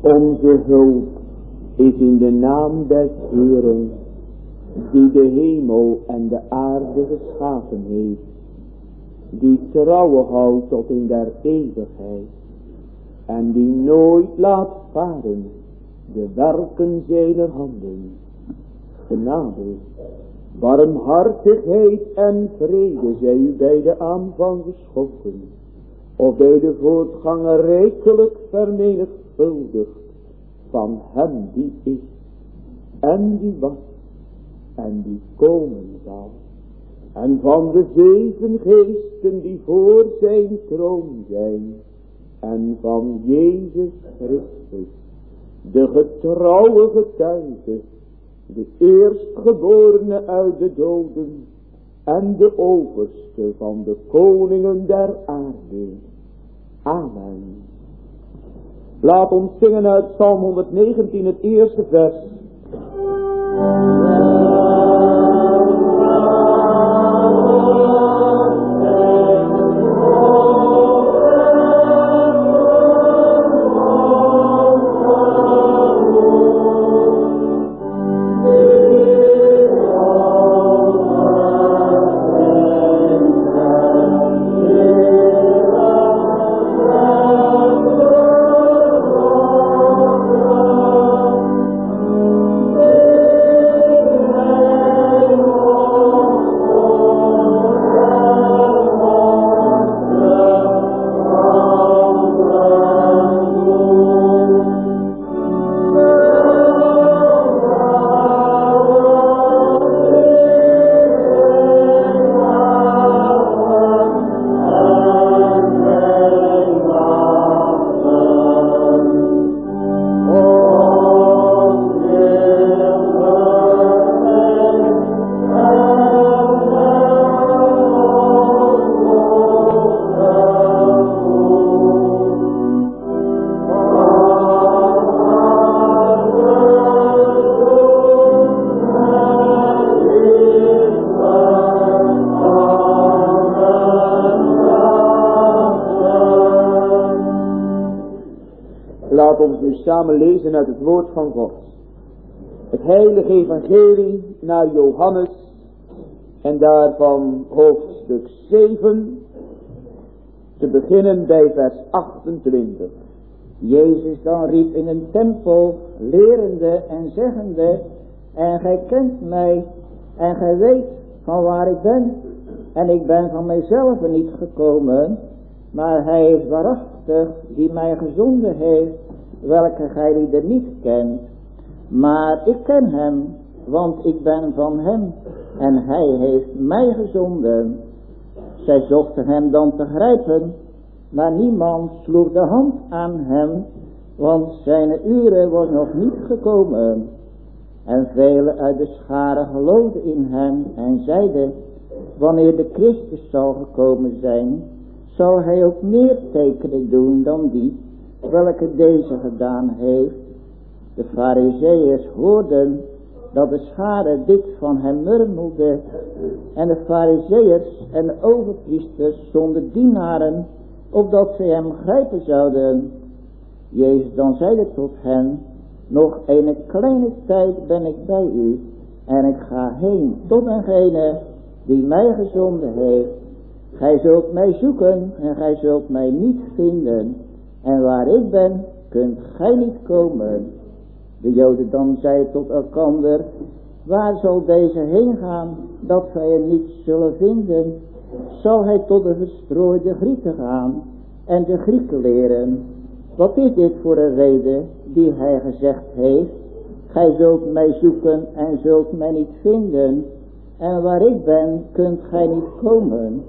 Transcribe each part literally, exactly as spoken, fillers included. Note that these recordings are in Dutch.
Onze hulp is in de naam des Heeren, die de hemel en de aarde geschapen heeft, die trouwe houdt tot in der eeuwigheid, en die nooit laat varen de werken zijner handen. Genade, barmhartigheid en vrede zij u bij de aanvang geschonken, of bij de voortganger rijkelijk vermenigvuldigd, van hem die is, en die was, en die komen zal, en van de zeven geesten die voor zijn troon zijn, en van Jezus Christus, de getrouwe getuige, de eerstgeborene uit de doden, en de overste van de koningen der aarde. Amen. Laat ons zingen uit Psalm honderdnegentien, het eerste vers. Samen lezen uit het woord van God. Het heilige evangelie naar Johannes en daarvan hoofdstuk zeven, te beginnen bij vers achtentwintig. Jezus dan riep in een tempel, lerende en zeggende, en gij kent mij, en gij weet van waar ik ben, en ik ben van mijzelf niet gekomen, maar hij is waarachtig die mij gezonden heeft, welke gij lieden niet kent, maar ik ken hem, want ik ben van hem, en hij heeft mij gezonden. Zij zochten hem dan te grijpen, maar niemand sloeg de hand aan hem, want zijn uren was nog niet gekomen. En velen uit de scharen geloofden in hem en zeiden, wanneer de Christus zal gekomen zijn, zal hij ook meer tekenen doen dan die welke deze gedaan heeft. De Farizeeërs hoorden dat de schare dit van hem murmelde, en de Farizeeërs en de overpriesters zonden dienaren, opdat zij hem grijpen zouden. Jezus dan zeide tot hen, nog een kleine tijd ben ik bij u, en ik ga heen tot dengene die mij gezonden heeft. Gij zult mij zoeken, en gij zult mij niet vinden. En waar ik ben, kunt gij niet komen. De Joden dan zeiden tot elkander, waar zal deze heen gaan, dat wij hem niet zullen vinden? Zal hij tot de verstrooide Grieken gaan, en de Grieken leren? Wat is dit voor een reden, die hij gezegd heeft? Gij zult mij zoeken, en zult mij niet vinden. En waar ik ben, kunt gij niet komen.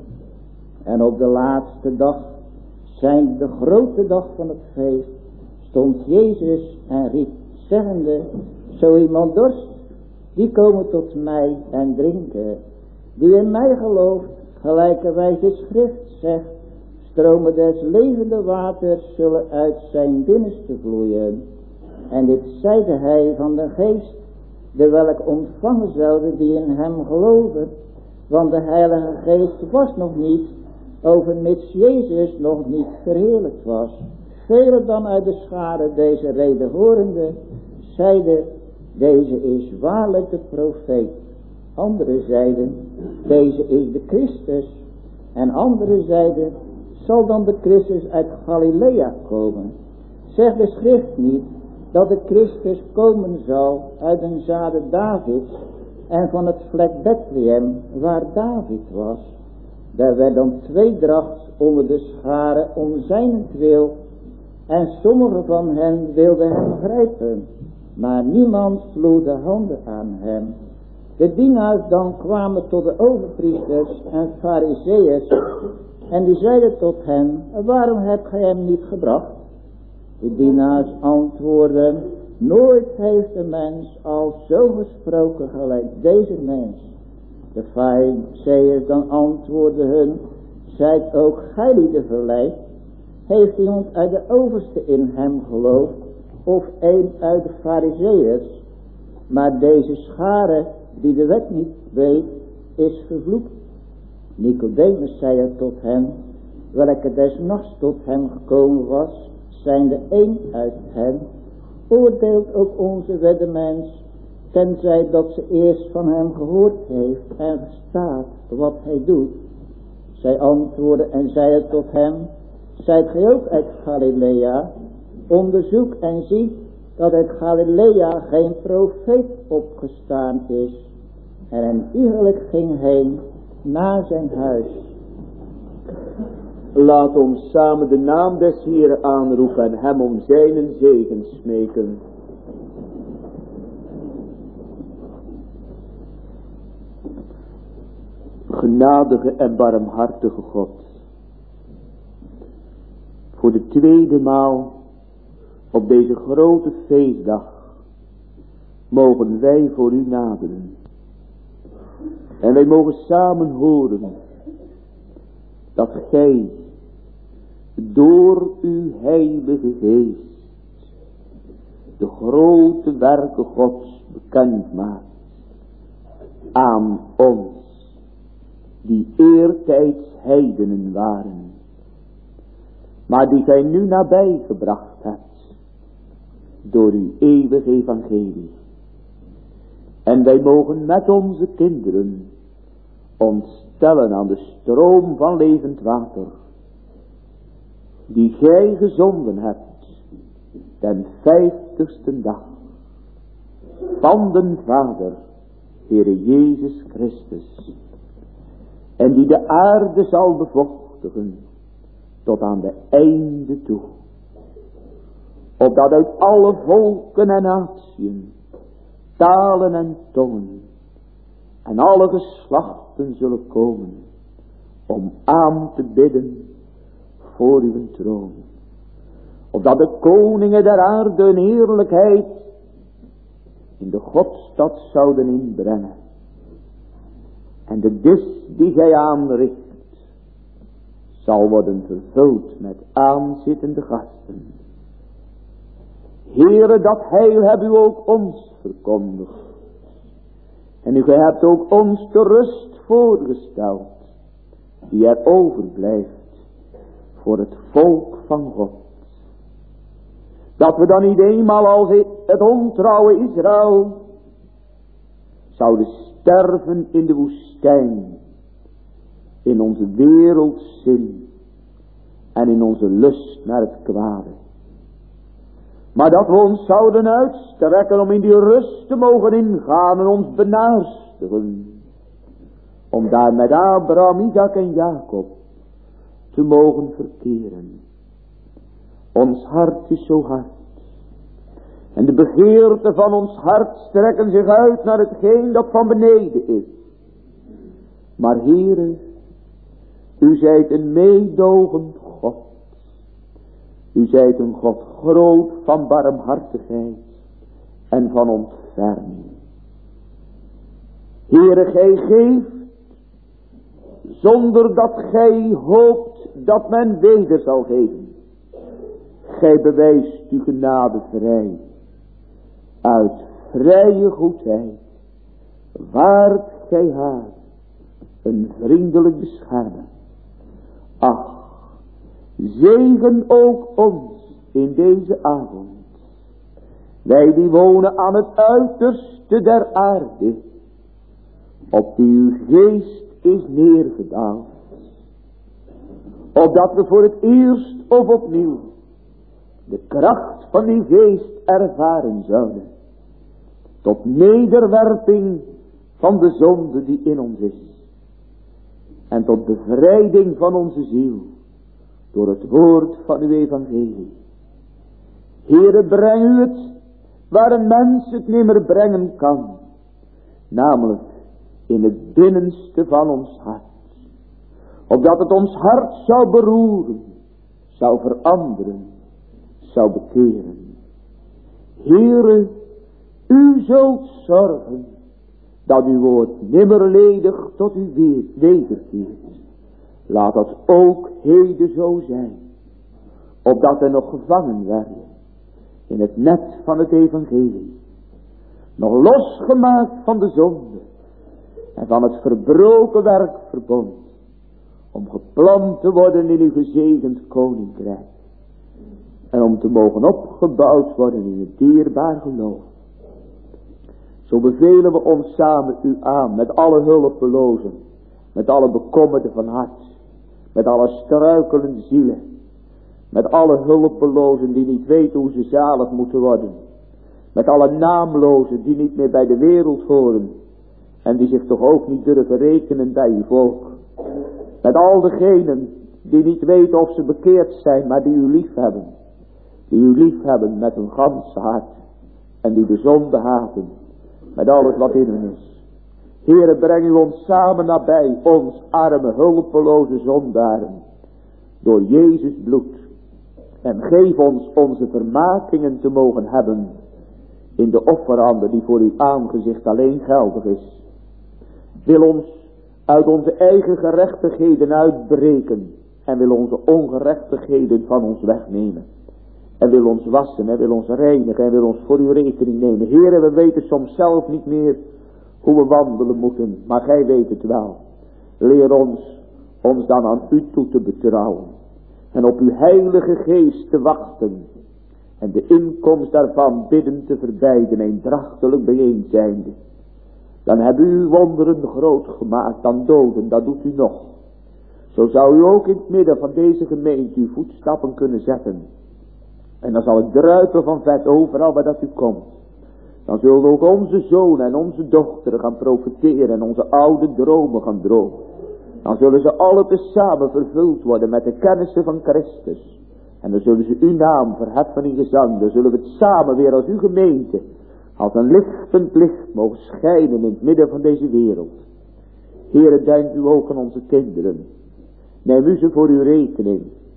En op de laatste dag, zijn de grote dag van het feest, stond Jezus en riep, zeggende, zo iemand dorst, die komen tot mij en drinken. Die in mij gelooft, gelijkerwijs de schrift zegt, stromen des levende waters zullen uit zijn binnenste vloeien. En dit zeide hij van de geest, de welk ontvangen zouden die in hem geloven, want de heilige geest was nog niet, overmits Jezus nog niet verheerlijkt was. Velen dan uit de schare deze reden horende, zeiden, deze is waarlijk de profeet. Anderen zeiden, deze is de Christus. En anderen zeiden, zal dan de Christus uit Galilea komen? Zegt de schrift niet, dat de Christus komen zal uit een zade Davids en van het vlek Bethlehem, waar David was. Daar werd dan tweedracht onder de schare om zijnentwil, en sommigen van hen wilden hem grijpen, maar niemand sloeg de handen aan hem. De dienaars dan kwamen tot de overpriesters en fariseeërs, en die zeiden tot hen, waarom hebt gij hem niet gebracht? De dienaars antwoordden, nooit heeft een mens al zo gesproken gelijk deze mens. De fariseeërs dan antwoordden hun, zijt ook gij lieden verleid? Heeft iemand uit de overste in hem geloofd, of een uit de fariseeërs? Maar deze schare, die de wet niet weet, is vervloekt. Nicodemus zei er tot hen, welke des nachts tot hem gekomen was, zijnde een uit hen, oordeelt ook onze wet de mens, tenzij dat ze eerst van hem gehoord heeft en verstaat wat hij doet. Zij antwoordden en zeiden tot hem, zijt gij ook uit Galilea? Onderzoek en zie dat uit Galilea geen profeet opgestaan is. En een iegelijk ging heen naar zijn huis. Laat ons samen de naam des Heeren aanroepen en hem om zijnen zegen smeken. Genadige en barmhartige God, voor de tweede maal op deze grote feestdag mogen wij voor u naderen. En wij mogen samen horen dat gij door uw heilige geest de grote werken Gods bekend maakt aan ons, die eertijds heidenen waren, maar die gij nu nabijgebracht hebt door uw eeuwig evangelie. En wij mogen met onze kinderen ons stellen aan de stroom van levend water, die gij gezonden hebt ten vijftigste dag van den Vader, Heere Jezus Christus, en die de aarde zal bevochtigen tot aan de einde toe, opdat uit alle volken en natieën, talen en tongen en alle geslachten zullen komen om aan te bidden voor uw troon, opdat de koningen der aarde een heerlijkheid in de Godstad zouden inbrengen. En de dis die gij aanricht zal worden vervuld met aanzittende gasten. Heere, dat heil hebt u ook ons verkondigd. En u hebt ook ons de rust voorgesteld, die er overblijft voor het volk van God. Dat we dan niet eenmaal als het ontrouwe Israël zouden sterven in de woestijn, in onze wereldzin en in onze lust naar het kwade. Maar dat we ons zouden uitstrekken om in die rust te mogen ingaan en ons benaastigen, om daar met Abraham, Isaac en Jacob te mogen verkeren. Ons hart is zo hard. En de begeerte van ons hart strekken zich uit naar hetgeen dat van beneden is. Maar Heere, u zijt een meedogend God. U zijt een God groot van barmhartigheid en van ontferming. Heere, gij geeft zonder dat gij hoopt dat men weder zal geven. Gij bewijst uw genade vrij. Uit vrije goedheid waart gij haar een vriendelijk beschermen. Ach, zegen ook ons in deze avond. Wij die wonen aan het uiterste der aarde, op die uw geest is neergedaald, opdat we voor het eerst of opnieuw de kracht van die geest ervaren zouden, tot nederwerping van de zonde die in ons is, en tot bevrijding van onze ziel, door het woord van uw evangelie. Heere, breng u het waar een mens het nimmer brengen kan, namelijk in het binnenste van ons hart, opdat het ons hart zou beroeren, zou veranderen, zou bekeren. Heere, u zult zorgen dat uw woord nimmer ledig tot u weer wederkeert. Laat dat ook heden zo zijn, opdat er nog gevangen werden in het net van het evangelie, nog losgemaakt van de zonde en van het verbroken werk verbond, om geplant te worden in uw gezegend koninkrijk en om te mogen opgebouwd worden in het dierbaar geloof. Zo bevelen we ons samen u aan met alle hulpelozen, met alle bekommerden van hart, met alle struikelende zielen, met alle hulpelozen die niet weten hoe ze zalig moeten worden, met alle naamlozen die niet meer bij de wereld horen en die zich toch ook niet durven rekenen bij uw volk, met al degenen die niet weten of ze bekeerd zijn, maar die u lief hebben, die u lief hebben met hun ganse hart en die de zonde haten met alles wat in hen is. Heere, breng u ons samen nabij, ons arme, hulpeloze zondaren, door Jezus bloed. En geef ons onze vermakingen te mogen hebben in de offerande die voor uw aangezicht alleen geldig is. Wil ons uit onze eigen gerechtigheden uitbreken en wil onze ongerechtigheden van ons wegnemen. En wil ons wassen en wil ons reinigen en wil ons voor uw rekening nemen. Heere, we weten soms zelf niet meer hoe we wandelen moeten, maar gij weet het wel. Leer ons ons dan aan u toe te betrouwen en op uw heilige geest te wachten en de inkomst daarvan bidden te verbijden, eendrachtelijk bijeen zijnde. Dan hebben u wonderen groot gemaakt, dan doden, dat doet u nog. Zo zou u ook in het midden van deze gemeente uw voetstappen kunnen zetten. En dan zal het druipen van vet overal waar dat u komt. Dan zullen ook onze zonen en onze dochteren gaan profiteren en onze oude dromen gaan dromen. Dan zullen ze alle tezamen vervuld worden met de kennissen van Christus. En dan zullen ze uw naam verheffen in gezang. Dan zullen we het samen weer als uw gemeente, als een lichtend licht mogen schijnen in het midden van deze wereld. Heere, denk u ook aan onze kinderen. Neem u ze voor uw rekening.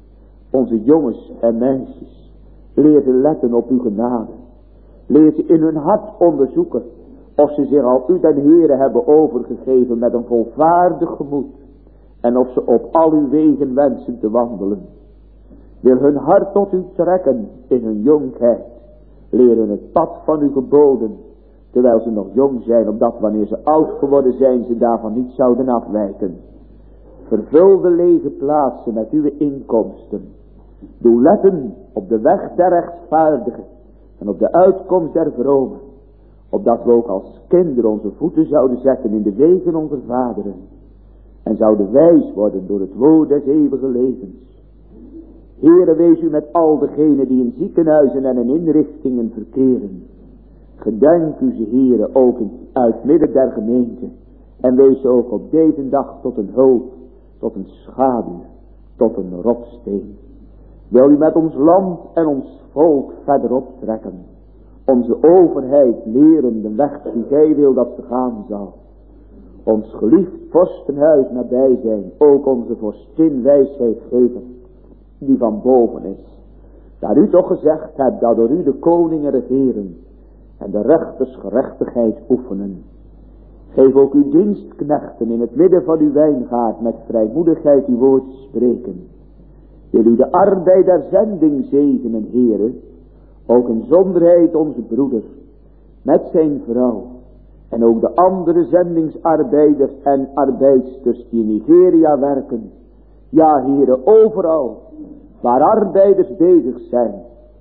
Onze jongens en meisjes. Leer ze letten op uw genade. Leer ze in hun hart onderzoeken of ze zich al u den Heere hebben overgegeven met een volvaardig gemoed. En of ze op al uw wegen wensen te wandelen. Wil hun hart tot u trekken in hun jongheid. Leren het pad van uw geboden, terwijl ze nog jong zijn, opdat wanneer ze oud geworden zijn, ze daarvan niet zouden afwijken. Vervul de lege plaatsen met uw inkomsten. Doe letten op de weg der rechtvaardigen en op de uitkomst der vromen, opdat we ook als kinderen onze voeten zouden zetten in de wegen onze vaderen en zouden wijs worden door het woord des eeuwige levens. Heere, wees u met al degenen die in ziekenhuizen en in inrichtingen verkeren. Gedenk u ze, Heere, ook in, uit midden der gemeente. En wees ook op deze dag tot een hulp, tot een schaduw, tot een rotsteen. Wil u met ons land en ons volk verder optrekken. Onze overheid leren de weg die gij wil dat ze gaan zal. Ons geliefd vorstenhuis nabij zijn, ook onze vorstin wijsheid geven, die van boven is. Daar u toch gezegd hebt dat door u de koningen regeren en de rechters gerechtigheid oefenen. Geef ook uw dienstknechten in het midden van uw wijngaard met vrijmoedigheid uw woord spreken. Wil u de arbeid der zending zegenen, Heere, ook in zonderheid onze broeder, met zijn vrouw, en ook de andere zendingsarbeiders en arbeidsters die in Nigeria werken. Ja, Heere, overal waar arbeiders bezig zijn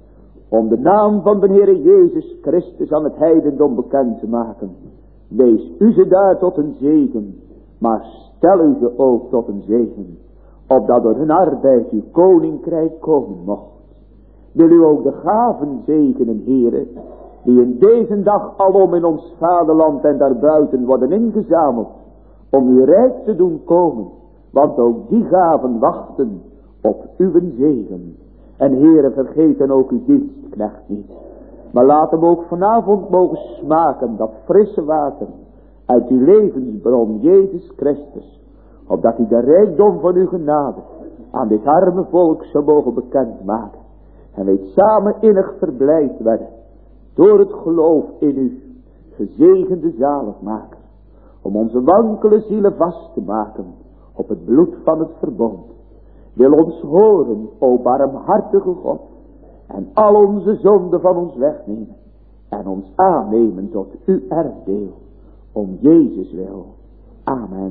om de naam van de Heere Jezus Christus aan het heidendom bekend te maken. Wees u ze daar tot een zegen, maar stel u ze ook tot een zegen, opdat door hun arbeid uw koninkrijk komen mocht. Wil u ook de gaven zegenen, Heere, die in deze dag alom in ons vaderland en daarbuiten worden ingezameld, om uw rijk te doen komen, want ook die gaven wachten op uw zegen. En Heere, vergeten ook uw dienstknecht niet, maar laat hem ook vanavond mogen smaken dat frisse water uit uw levensbron, Jezus Christus, opdat hij de rijkdom van uw genade aan dit arme volk zou mogen bekendmaken. En weet samen innig verblijd werden door het geloof in u, gezegende zaligmaker, om onze wankele zielen vast te maken op het bloed van het verbond. Wil ons horen, o barmhartige God, en al onze zonden van ons wegnemen en ons aannemen tot uw erfdeel, om Jezus wil. Amen.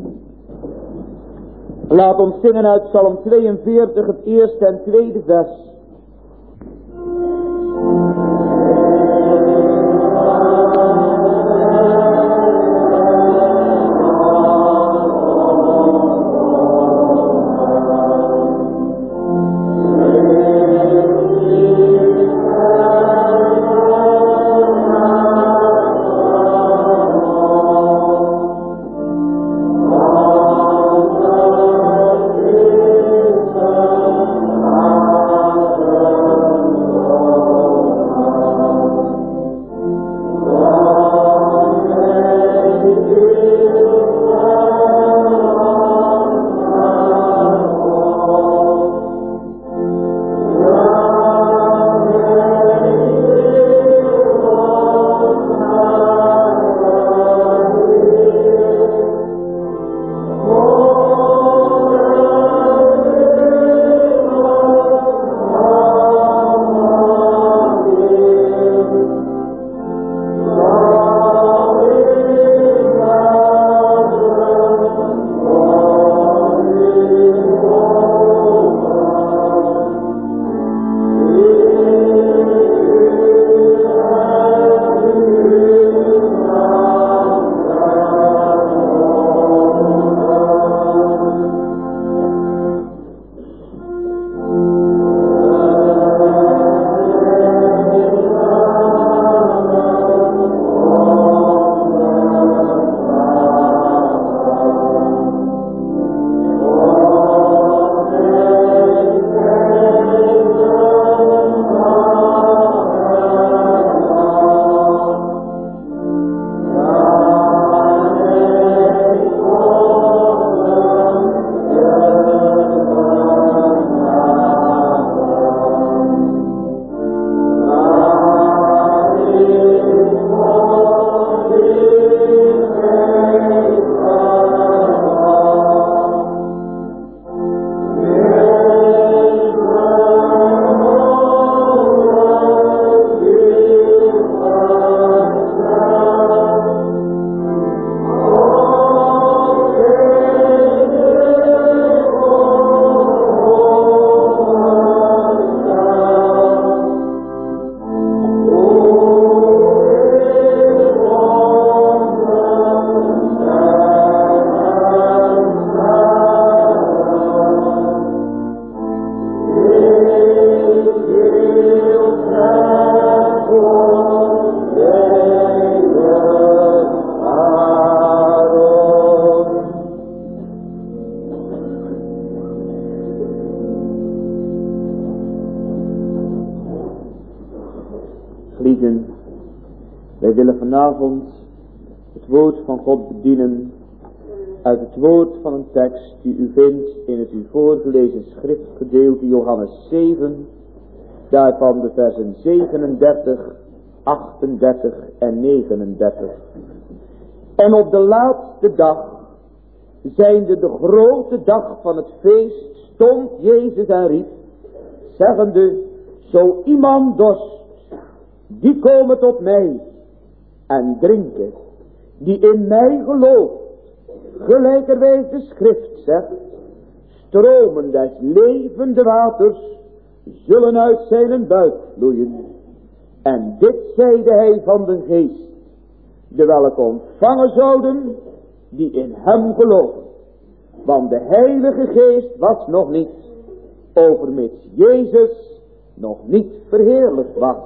Laat ons zingen uit Psalm tweeënveertig, het eerste en tweede vers. Geliefden, wij willen vanavond het woord van God bedienen uit het woord van een tekst die u vindt in het u voorgelezen schriftgedeelte Johannes zeven, daarvan de versen zevenendertig, achtendertig en negenendertig. En op de laatste dag, zijnde de grote dag van het feest, stond Jezus en riep, zeggende, zo iemand dorst, die komen tot mij en drinken, die in mij gelooft, gelijkerwijs de schrift zegt, stromen des levende waters zullen uit zijn buik vloeien. En dit zeide hij van de geest, de welke ontvangen zouden die in hem geloven. Want de Heilige Geest was nog niet, overmits Jezus nog niet verheerlijkt was.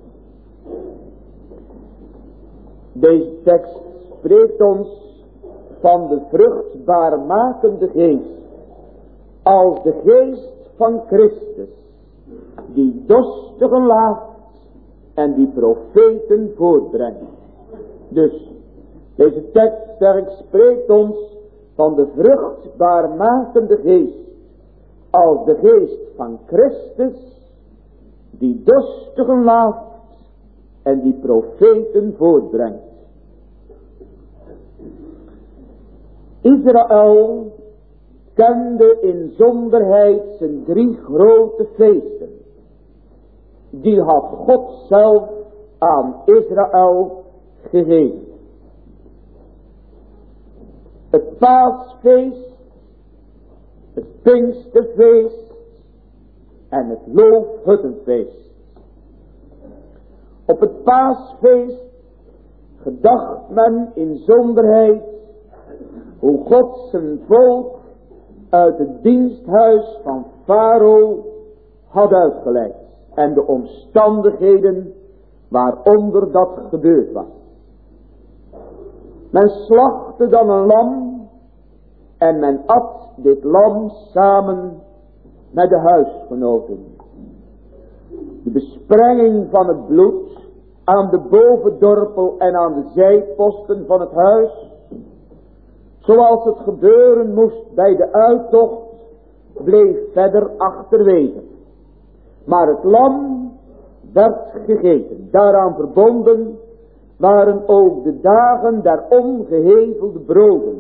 Deze tekst spreekt ons van de vruchtbaarmakende geest, als de geest van Christus, die dorstigen laat en die profeten voortbrengt. Dus deze tekst, zeg ik, spreekt ons van de vruchtbaarmakende geest, als de geest van Christus, die dorstigen laat en die profeten voortbrengt. Israël kende in zonderheid zijn drie grote feesten. Die had God zelf aan Israël gegeven. Het Paasfeest, het Pinksterfeest en het Loofhuttenfeest. Op het Paasfeest gedacht men in zonderheid hoe God zijn volk uit het diensthuis van Farao had uitgeleid en de omstandigheden waaronder dat gebeurd was. Men slachtte dan een lam en men at dit lam samen met de huisgenoten. De besprenging van het bloed aan de bovendorpel en aan de zijposten van het huis, zoals het gebeuren moest bij de uittocht, bleef verder achterwege. Maar het lam werd gegeten. Daaraan verbonden waren ook de dagen der ongehevelde broden.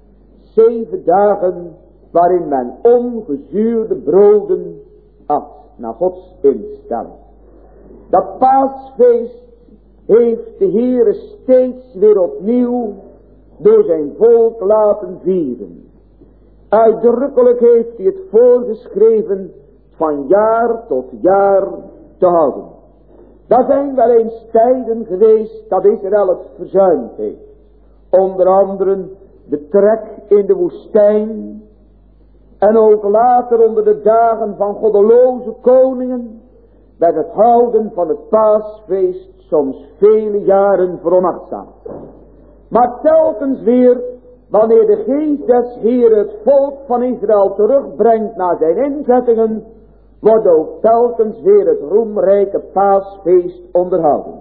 Zeven dagen waarin men ongezuurde broden at, naar Gods instelling. Dat Paasfeest heeft de Heere steeds weer opnieuw door zijn volk laten vieren. Uitdrukkelijk heeft hij het voorgeschreven van jaar tot jaar te houden. Daar zijn wel eens tijden geweest dat Israël het verzuimd heeft. Onder andere de trek in de woestijn. En ook later onder de dagen van goddeloze koningen werd het houden van het Paasfeest soms vele jaren veronachtzaamd. Maar telkens weer, wanneer de geest des Heeren het volk van Israël terugbrengt naar zijn inzettingen, wordt ook telkens weer het roemrijke Paasfeest onderhouden.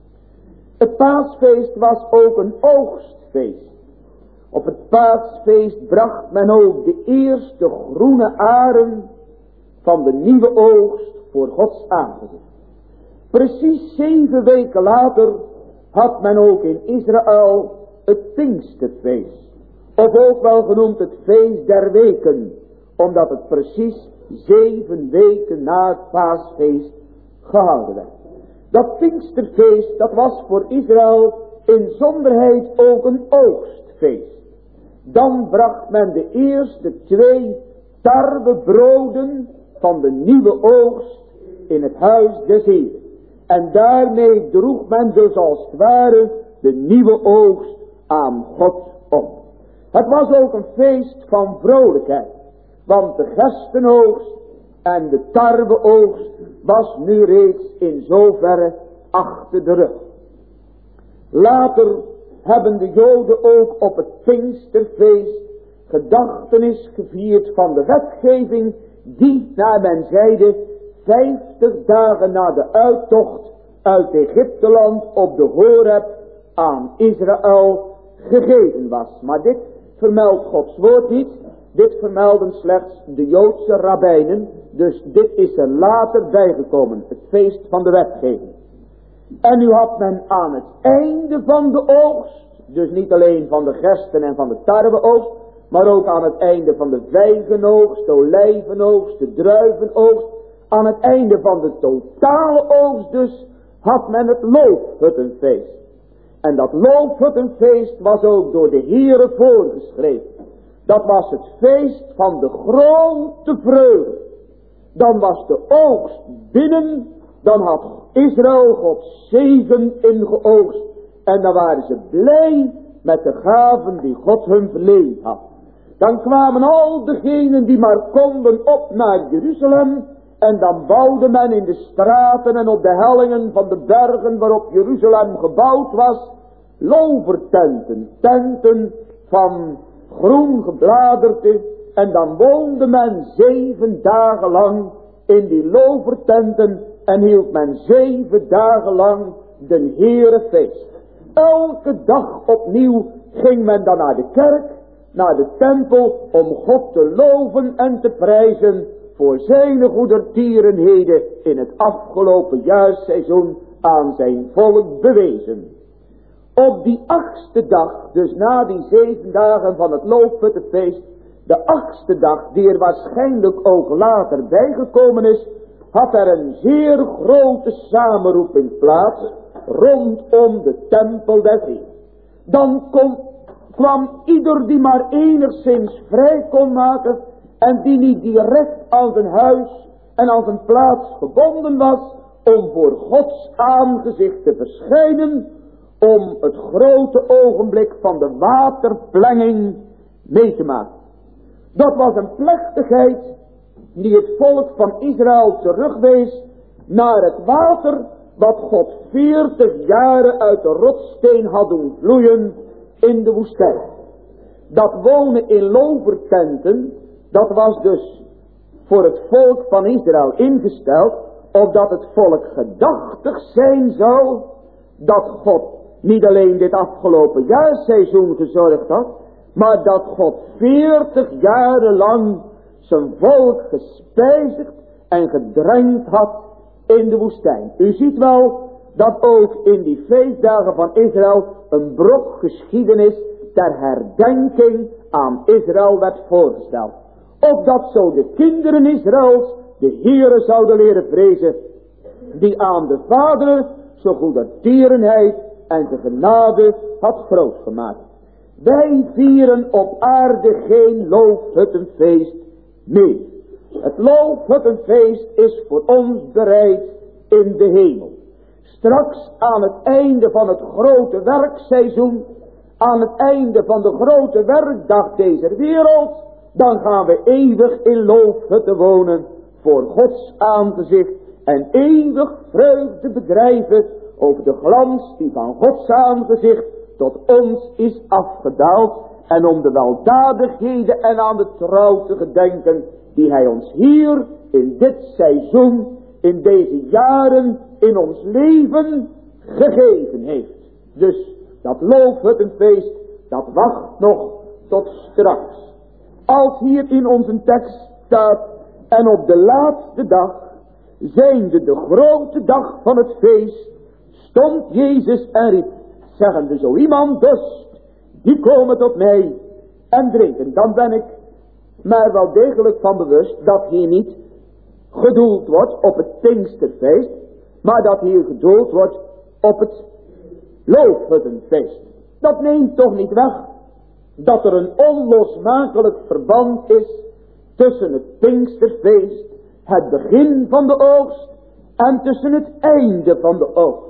Het Paasfeest was ook een oogstfeest. Op het Paasfeest bracht men ook de eerste groene aren van de nieuwe oogst voor Gods aangezicht. Precies zeven weken later had men ook in Israël het Pinksterfeest. Of ook wel genoemd het feest der weken, omdat het precies zeven weken na het Paasfeest gehouden werd. Dat Pinksterfeest, dat was voor Israël in zonderheid ook een oogstfeest. Dan bracht men de eerste twee tarwebroden van de nieuwe oogst in het huis des Heeren. En daarmee droeg men dus als het ware de nieuwe oogst aan God op. Het was ook een feest van vrolijkheid. Want de gerstenoogst en de tarweoogst was nu reeds in zoverre achter de rug. Later hebben de Joden ook op het Pinksterfeest gedachtenis gevierd van de wetgeving die, naar men zeide, vijftig dagen na de uittocht uit Egypteland op de Horeb aan Israël gegeven was. Maar dit vermeldt Gods woord niet. Dit vermelden slechts de Joodse rabbijnen. Dus dit is er later bijgekomen. Het feest van de wetgeving. En nu had men aan het einde van de oogst. Dus niet alleen van de gersten en van de tarweoogst. Maar ook aan het einde van de vijgenoogst, de olijvenoogst, de druivenoogst. Aan het einde van de totale oogst dus had men het loofhuttenfeest. En dat loofhuttenfeest was ook door de Heere voorgeschreven. Dat was het feest van de grote vreugde. Dan was de oogst binnen dan had Israël Gods zegen ingeoogst. En dan waren ze blij met de gaven die God hun verleend had. Dan kwamen al degenen die maar konden op naar Jeruzalem. En dan bouwde men in de straten en op de hellingen van de bergen waarop Jeruzalem gebouwd was, lovertenten, tenten van groen gebladerte. En dan woonde men zeven dagen lang in die lovertenten en hield men zeven dagen lang de Heere feest. Elke dag opnieuw ging men dan naar de kerk, naar de tempel, om God te loven en te prijzen voor zijn goedertierenheden in het afgelopen jaarseizoen aan zijn volk bewezen. Op die achtste dag, dus na die zeven dagen van het loofhuttenfeest, de achtste dag, die er waarschijnlijk ook later bijgekomen is, had er een zeer grote samenroeping plaats rondom de tempel des Heeren. Dan kon, kwam ieder die maar enigszins vrij kon maken en die niet direct aan zijn huis en aan zijn plaats gebonden was, om voor Gods aangezicht te verschijnen, om het grote ogenblik van de waterplenging mee te maken. Dat was een plechtigheid die het volk van Israël terugwees naar het water wat God veertig jaren uit de rotssteen had doen vloeien in de woestijn. Dat wonen in lovertenten, dat was dus voor het volk van Israël ingesteld, opdat het volk gedachtig zijn zou dat God niet alleen dit afgelopen jaarseizoen gezorgd had, maar dat God veertig jaren lang zijn volk gespijzigd en gedrenkt had in de woestijn. U ziet wel dat ook in die feestdagen van Israël een brok geschiedenis ter herdenking aan Israël werd voorgesteld. Opdat zo de kinderen Israëls de Heere zouden leren vrezen, die aan de Vader zo goedertierenheid en de genade had groot gemaakt. Wij vieren op aarde geen loofhuttenfeest meer. Het loofhuttenfeest is voor ons bereid in de hemel. Straks aan het einde van het grote werkseizoen, aan het einde van de grote werkdag deze wereld, dan gaan we eeuwig in loofhutten wonen voor Gods aangezicht en eeuwig vreugde bedrijven over de glans die van Gods aangezicht tot ons is afgedaald en om de weldadigheden en aan de trouw te gedenken die hij ons hier in dit seizoen, in deze jaren in ons leven gegeven heeft. Dus dat loofhuttenfeest, dat wacht nog tot straks. Als hier in onze tekst staat, en op de laatste dag, zijnde de grote dag van het feest, stond Jezus en riep, zeggende zo iemand dorst, die komen tot mij en drinken. Dan ben ik maar wel degelijk van bewust dat hier niet gedoeld wordt op het Pinksterfeest, maar dat hier gedoeld wordt op het Loofhuttenfeest. Dat neemt toch niet weg dat er een onlosmakelijk verband is tussen het Pinksterfeest, het begin van de oogst, en tussen het einde van de oogst.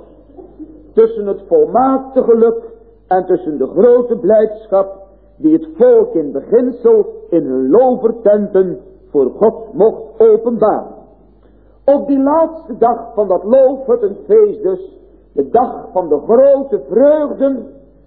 Tussen het volmaakte geluk en tussen de grote blijdschap die het volk in beginsel in hun lovertenten voor God mocht openbaren. Op die laatste dag van dat loofhuttenfeest dus, de dag van de grote vreugden,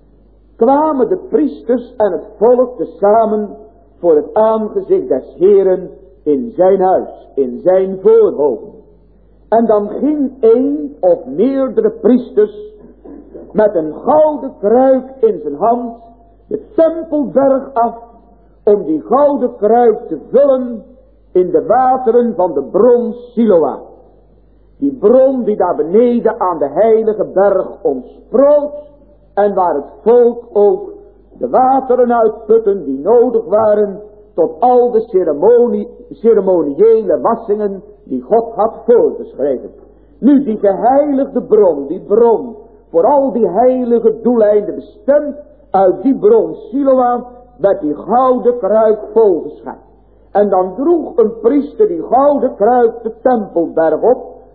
kwamen de priesters en het volk tezamen voor het aangezicht des Heeren in zijn huis, in zijn voorhoofd. En dan ging een of meerdere priesters met een gouden kruik in zijn hand de tempelberg af, om die gouden kruik te vullen in de wateren van de bron Siloa. Die bron die daar beneden aan de heilige berg ontsproot en waar het volk ook de wateren uitputten die nodig waren tot al de ceremonie, ceremoniële wassingen die God had voorgeschreven. Nu die geheiligde bron, die bron voor al die heilige doeleinden bestemd, uit die bron Siloa werd die gouden kruik volgeschreven. En dan droeg een priester die gouden kruik de tempelberg op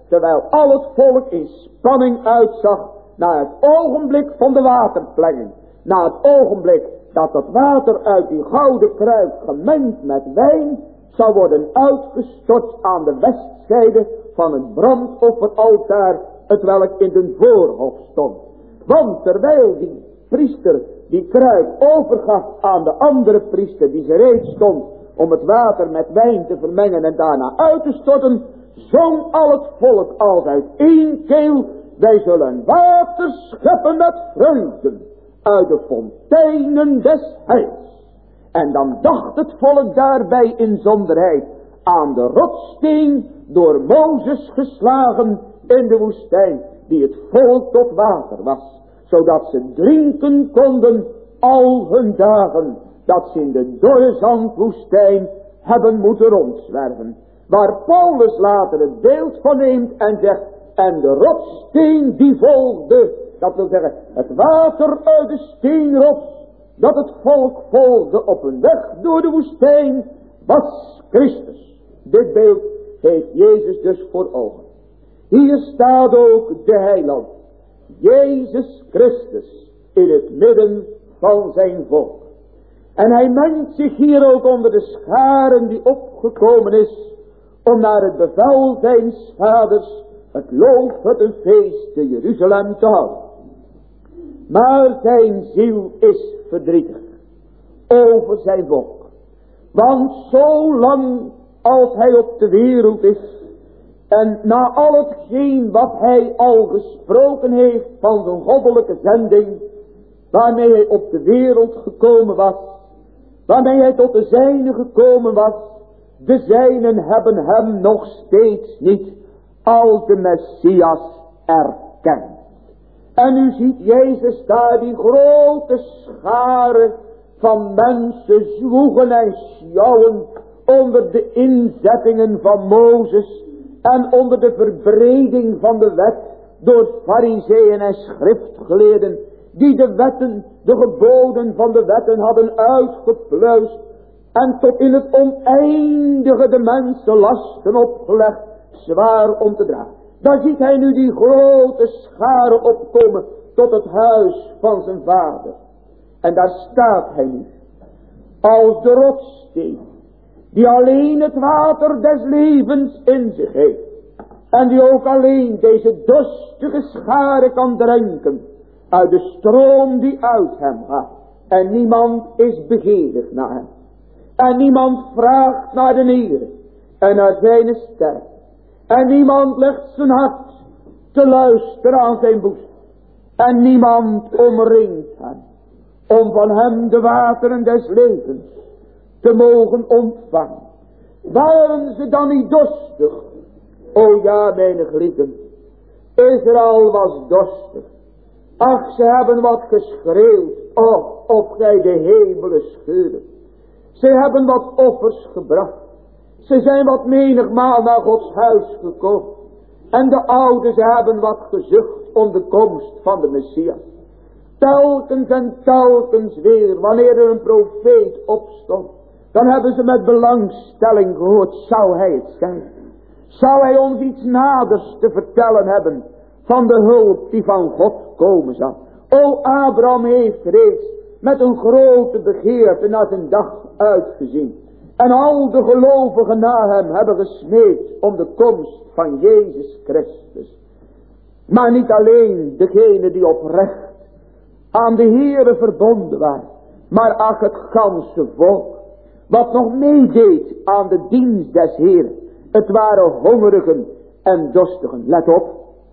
terwijl al het volk in spanning uitzag naar het ogenblik van de waterplenging. Naar het ogenblik dat het water uit die gouden kruik gemengd met wijn zou worden uitgestort aan de westzijde van het brandofferaltaar, het welk in de voorhof stond. Want terwijl die priester die kruik overgaf aan de andere priester die gereed stond om het water met wijn te vermengen en daarna uit te storten, zong al het volk als uit één keel: wij zullen water scheppen met vreugden uit de fonteinen des heils. En dan dacht het volk daarbij in zonderheid aan de rotssteen door Mozes geslagen in de woestijn, die het volk tot water was, zodat ze drinken konden al hun dagen, dat ze in de dorre zandwoestijn hebben moeten rondzwerven. Waar Paulus later het beeld van neemt en zegt: en de rotssteen die volgde, dat wil zeggen het water uit de steenrots, dat het volk volgde op een weg door de woestijn, was Christus. Dit beeld heeft Jezus dus voor ogen. Hier staat ook de heiland, Jezus Christus, in het midden van zijn volk. En hij mengt zich hier ook onder de scharen die opgekomen is om naar het bevel zijns vaders het loofhuttenfeest te Jeruzalem te houden. Maar zijn ziel is verdrietig over zijn volk. Want zolang als hij op de wereld is en na al hetgeen wat hij al gesproken heeft van zijn goddelijke zending, waarmee hij op de wereld gekomen was, waarmee hij tot de zijnen gekomen was, de zijnen hebben hem nog steeds niet als de Messias erkend. En u ziet Jezus daar die grote schare van mensen zwoegen en sjouwen onder de inzettingen van Mozes en onder de verbreding van de wet door farizeeën en schriftgeleerden, die de wetten, de geboden van de wetten hadden uitgepluist en tot in het oneindige de mensen lasten opgelegd, zwaar om te dragen. Dan ziet hij nu die grote schare opkomen tot het huis van zijn vader. En daar staat hij nu, als de rotssteen, die alleen het water des levens in zich heeft. En die ook alleen deze dorstige schare kan drinken uit de stroom die uit hem gaat. En niemand is begeerig naar hem. En niemand vraagt naar de Heere en naar zijn sterk. En niemand legt zijn hart te luisteren aan zijn boezem. En niemand omringt hem om van hem de wateren des levens te mogen ontvangen. Waren ze dan niet dorstig? O ja, mijn geliefden, Israël was dorstig. Ach, ze hebben wat geschreeuwd, och, of gij de hemelen scheuren. Ze hebben wat offers gebracht. Ze zijn wat menigmaal naar Gods huis gekomen. En de ouders hebben wat gezucht om de komst van de Messias. Telkens en telkens weer, wanneer er een profeet opstond, dan hebben ze met belangstelling gehoord: zou hij het zijn? Zou hij ons iets naders te vertellen hebben van de hulp die van God komen zal? O, Abraham heeft reeds met een grote begeerte naar zijn dag uitgezien. En al de gelovigen na hem hebben gesmeekt om de komst van Jezus Christus. Maar niet alleen degene die oprecht aan de Heere verbonden waren, maar ach, het ganse volk, wat nog meedeed aan de dienst des Heeren. Het waren hongerigen en dorstigen. Let op,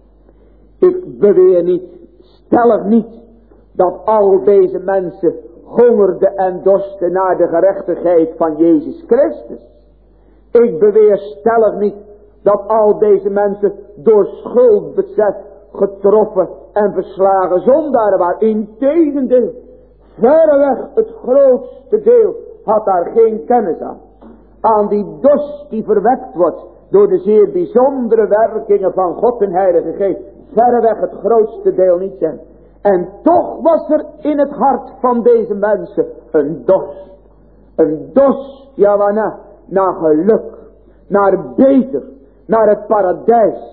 ik beweer niet, stellig niet, dat al deze mensen hongerden en dorsten naar de gerechtigheid van Jezus Christus. Ik beweer stellig niet dat al deze mensen door schuldbesef getroffen en verslagen zondaren waren. Integendeel, verreweg het grootste deel had daar geen kennis aan. Aan die dorst die verwekt wordt door de zeer bijzondere werkingen van God en Heilige Geest. Verreweg het grootste deel niet zijn. En toch was er in het hart van deze mensen een dorst. Een dorst, ja waarna, naar geluk, naar beter, naar het paradijs,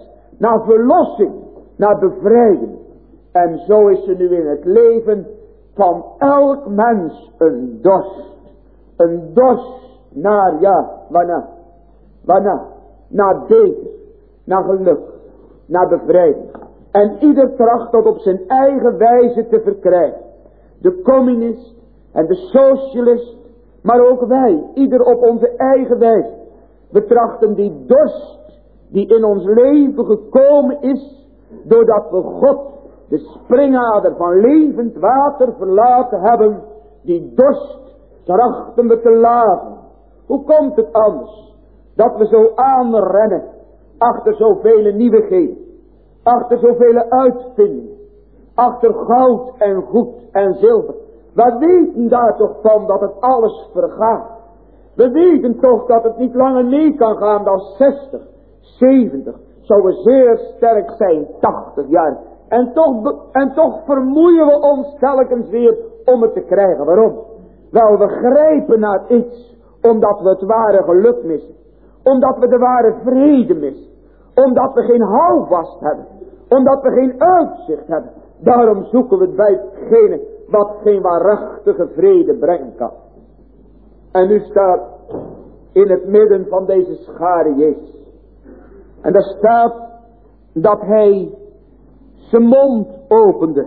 naar verlossing, naar bevrijding. En zo is er nu in het leven van elk mens een dorst. Een dorst naar, ja, waarna? Waarna? Naar beter, naar geluk, naar bevrijding. En ieder tracht dat op zijn eigen wijze te verkrijgen. De communist en de socialist, maar ook wij, ieder op onze eigen wijze. We trachten die dorst die in ons leven gekomen is, doordat we God, de springader van levend water, verlaten hebben, die dorst trachten we te laven. Hoe komt het anders dat we zo aanrennen achter zoveel nieuwigheden, achter zoveel uitvindingen, achter goud en goed en zilver? We weten daar toch van dat het alles vergaat. We weten toch dat het niet langer mee kan gaan dan zestig, zeventig, zou we zeer sterk zijn, tachtig jaar. En toch, en toch vermoeien we ons telkens weer om het te krijgen. Waarom? Wel, we grijpen naar iets, omdat we het ware geluk missen. Omdat we de ware vrede missen. Omdat we geen houvast hebben. Omdat we geen uitzicht hebben. Daarom zoeken we het bij hetgene wat geen waarachtige vrede brengen kan. En nu staat in het midden van deze schare Jezus. En daar staat dat hij zijn mond opende.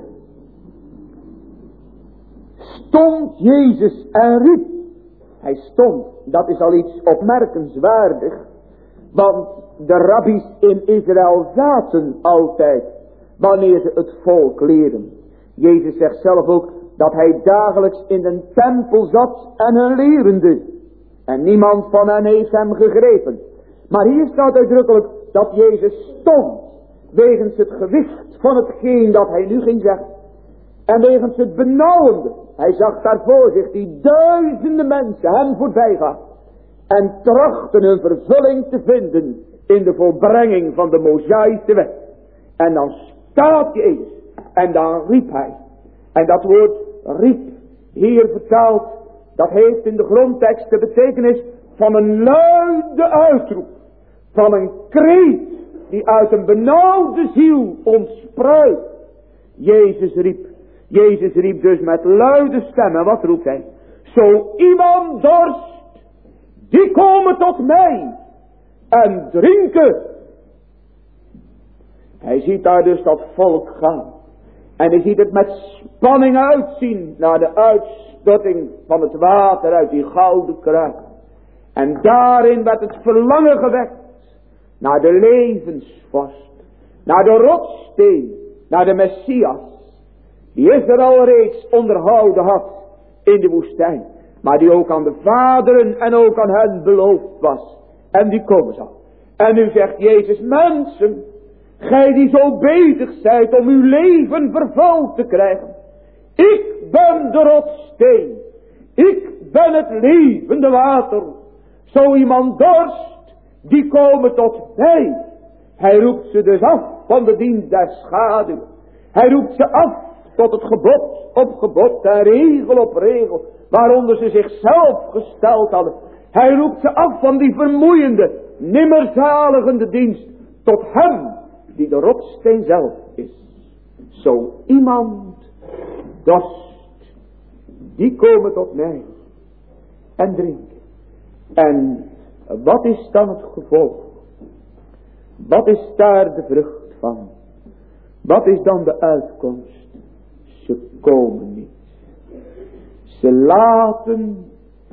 Stond Jezus en riep. Hij stond. Dat is al iets opmerkenswaardig. Want de rabbies in Israël zaten altijd wanneer ze het volk leerden. Jezus zegt zelf ook dat hij dagelijks in de tempel zat en hen lerende. En niemand van hen heeft hem gegrepen. Maar hier staat uitdrukkelijk dat Jezus stond. Wegens het gewicht van hetgeen dat hij nu ging zeggen. En wegens het benauwende. Hij zag daar voor zich die duizenden mensen hem voorbij gaan. En trachten hun vervulling te vinden in de volbrenging van de Mosaïsche wet. En dan staat Jezus. En dan riep hij. En dat woord riep, hier vertaald, dat heeft in de grondtekst de betekenis van een luide uitroep. Van een kreet die uit een benauwde ziel ontspruit. Jezus riep. Jezus riep dus met luide stem. En wat roept hij? Zo iemand dorst, die komen tot mij en drinken. Hij ziet daar dus dat volk gaan. En hij ziet het met spanning uitzien naar de uitstorting van het water uit die gouden kruik. En daarin werd het verlangen gewekt naar de levensvorst, naar de rotssteen, naar de Messias. Die Israël reeds onderhouden had in de woestijn. Maar die ook aan de vaderen en ook aan hen beloofd was. En die komen zal. En nu zegt Jezus, mensen, gij die zo bezig zijt om uw leven vervuld te krijgen. Ik ben de rotssteen. Ik ben het levende water. Zo iemand dorst, die komen tot mij. Hij roept ze dus af van de dienst der schaduw. Hij roept ze af tot het gebod op gebod en regel op regel, waaronder ze zichzelf gesteld hadden. Hij roept ze af van die vermoeiende, nimmerzaligende dienst, tot hem die de rotssteen zelf is. Zo iemand dorst, die komen tot mij en drinken. En wat is dan het gevolg? Wat is daar de vrucht van? Wat is dan de uitkomst? Ze komen niet. Ze laten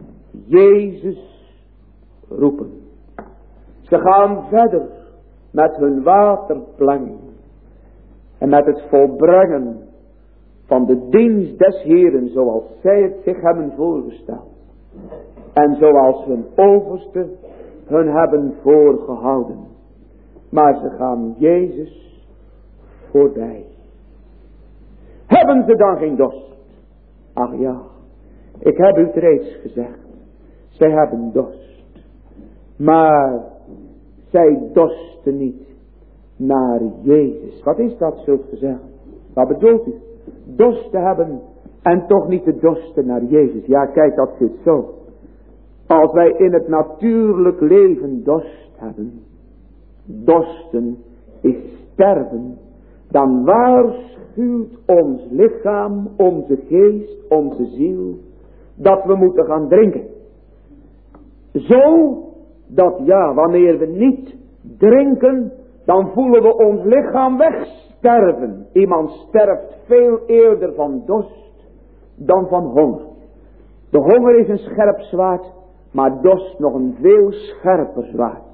Jezus roepen. Ze gaan verder met hun waterplenging. En met het volbrengen van de dienst des Heeren zoals zij het zich hebben voorgesteld. En zoals hun overste hun hebben voorgehouden. Maar ze gaan Jezus voorbij. Hebben ze dan geen dorst? Ach ja, ik heb u het reeds gezegd. Zij hebben dorst. Maar zij dorsten niet naar Jezus. Wat is dat zo te zeggen? Wat bedoelt u? Dorst te hebben en toch niet te dorsten naar Jezus. Ja, kijk, dat zit zo. Als wij in het natuurlijk leven dorst hebben. Dorsten is sterven, dan waarschuwt ons lichaam, onze geest, onze ziel, dat we moeten gaan drinken. Zo dat ja, wanneer we niet drinken, dan voelen we ons lichaam wegsterven. Iemand sterft veel eerder van dorst dan van honger. De honger is een scherp zwaard, maar dorst nog een veel scherper zwaard.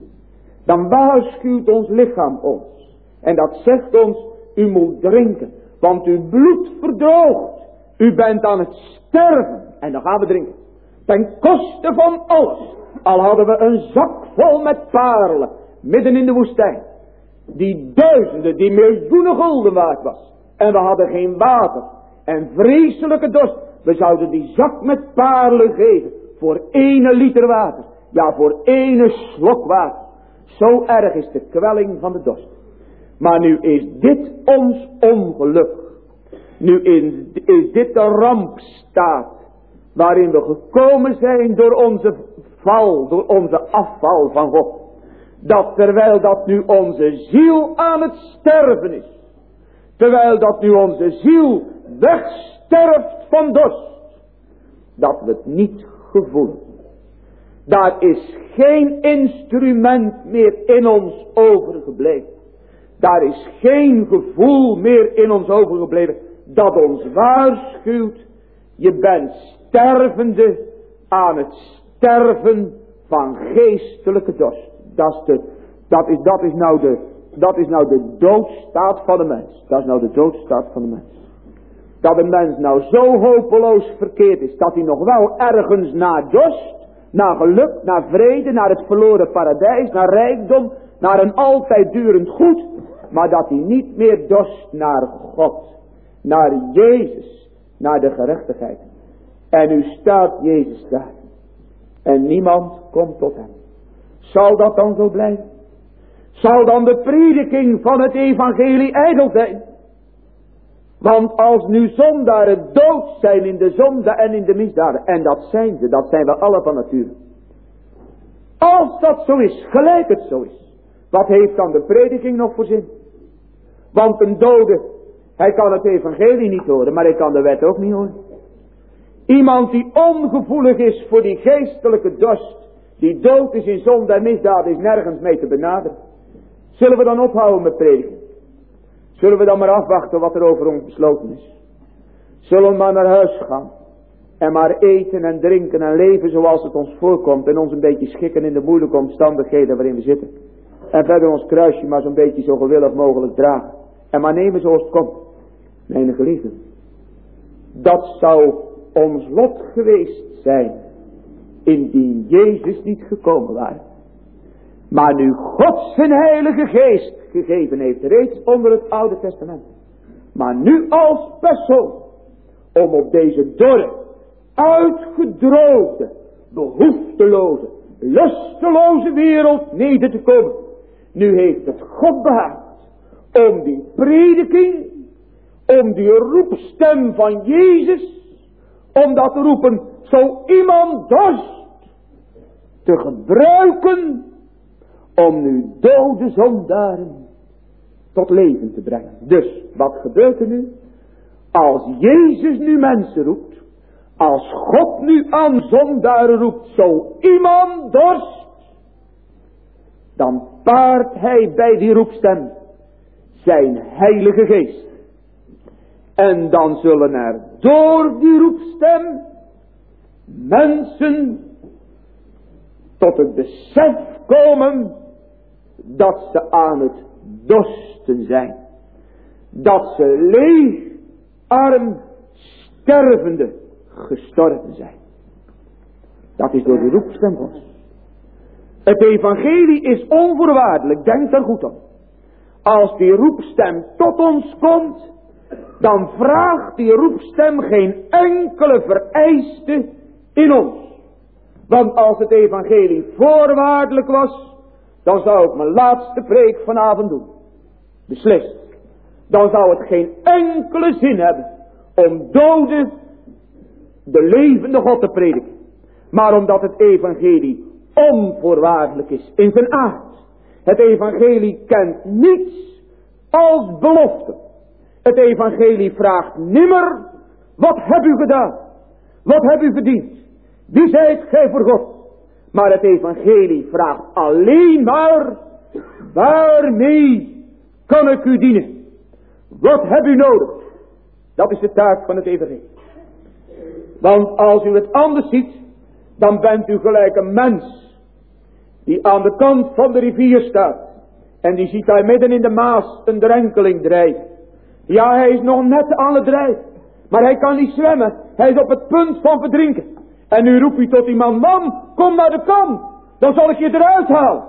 Dan waarschuwt ons lichaam ons. En dat zegt ons, u moet drinken, want uw bloed verdroogt. U bent aan het sterven. En dan gaan we drinken. Ten koste van alles. Al hadden we een zak vol met parelen, midden in de woestijn. Die duizenden, die miljoenen gulden waard was. En we hadden geen water. En vreselijke dorst. We zouden die zak met parelen geven. Voor ene liter water. Ja, voor ene slok water. Zo erg is de kwelling van de dorst. Maar nu is dit ons ongeluk. Nu is, is dit de rampstaat. Waarin we gekomen zijn door onze val. Door onze afval van God. Dat terwijl dat nu onze ziel aan het sterven is. Terwijl dat nu onze ziel wegsterft van dorst. Dat we het niet gevoelen. Daar is geen instrument meer in ons overgebleven. Daar is geen gevoel meer in ons overgebleven. Dat ons waarschuwt. Je bent stervende aan het sterven van geestelijke dorst. Dat is, de, dat, is, dat, is nou de, dat is nou de doodstaat van de mens. Dat is nou de doodstaat van de mens. Dat de mens nou zo hopeloos verkeerd is. Dat hij nog wel ergens naar dorst. Naar geluk, naar vrede, naar het verloren paradijs. Naar rijkdom, naar een altijd durend goed. Maar dat hij niet meer dorst naar God. Naar Jezus. Naar de gerechtigheid. En nu staat Jezus daar. En niemand komt tot hem. Zal dat dan zo blijven? Zal dan de prediking van het evangelie ijdel zijn? Want als nu zondaren dood zijn in de zonde en in de misdaden. En dat zijn ze, dat zijn we alle van nature. Als dat zo is, gelijk het zo is. Wat heeft dan de prediking nog voor zin? Want een dode, hij kan het evangelie niet horen, maar hij kan de wet ook niet horen. Iemand die ongevoelig is voor die geestelijke dorst, die dood is in zonde en misdaad, is nergens mee te benaderen. Zullen we dan ophouden met prediken? Zullen we dan maar afwachten wat er over ons besloten is? Zullen we maar naar huis gaan? En maar eten en drinken en leven zoals het ons voorkomt. En ons een beetje schikken in de moeilijke omstandigheden waarin we zitten. En verder ons kruisje maar zo'n beetje zo gewillig mogelijk dragen. En maar nemen zoals het komt. Mijn geliefden. Dat zou ons lot geweest zijn. Indien Jezus niet gekomen was. Maar nu God zijn heilige geest gegeven heeft. Reeds onder het Oude Testament. Maar nu als persoon. Om op deze dorre, uitgedroogde, behoefteloze, lusteloze wereld neder te komen. Nu heeft het God behaagd. Om die prediking. Om die roepstem van Jezus. Om dat roepen. Zo iemand dorst. Te gebruiken. Om nu dode zondaren tot leven te brengen. Dus, wat gebeurt er nu? Als Jezus nu mensen roept. Als God nu aan zondaren roept. Zo iemand dorst. Dan paart hij bij die roepstem zijn heilige geest. En dan zullen er door die roepstem mensen tot het besef komen dat ze aan het dorsten zijn. Dat ze leeg, arm, stervende gestorven zijn. Dat is door de roepstem Gods. Het evangelie is onvoorwaardelijk, denk daar goed aan. Als die roepstem tot ons komt, dan vraagt die roepstem geen enkele vereiste in ons. Want als het evangelie voorwaardelijk was, dan zou ik mijn laatste preek vanavond doen. Beslist. Dan zou het geen enkele zin hebben om doden de levende God te prediken. Maar omdat het evangelie onvoorwaardelijk is in zijn aard, Het evangelie kent niets als belofte. Het evangelie vraagt nimmer, wat heb u gedaan? Wat heb u verdiend? Wie zijt gij voor God? Maar het evangelie vraagt alleen maar, waarmee kan ik u dienen? Wat heb u nodig? Dat is de taak van het evangelie. Want als u het anders ziet, dan bent u gelijk een mens die aan de kant van de rivier staat. En die ziet daar midden in de Maas een drenkeling drijven. Ja, hij is nog net aan het drijven. Maar hij kan niet zwemmen. Hij is op het punt van verdrinken. En nu roept u tot die man, man, kom naar de kant. Dan zal ik je eruit halen.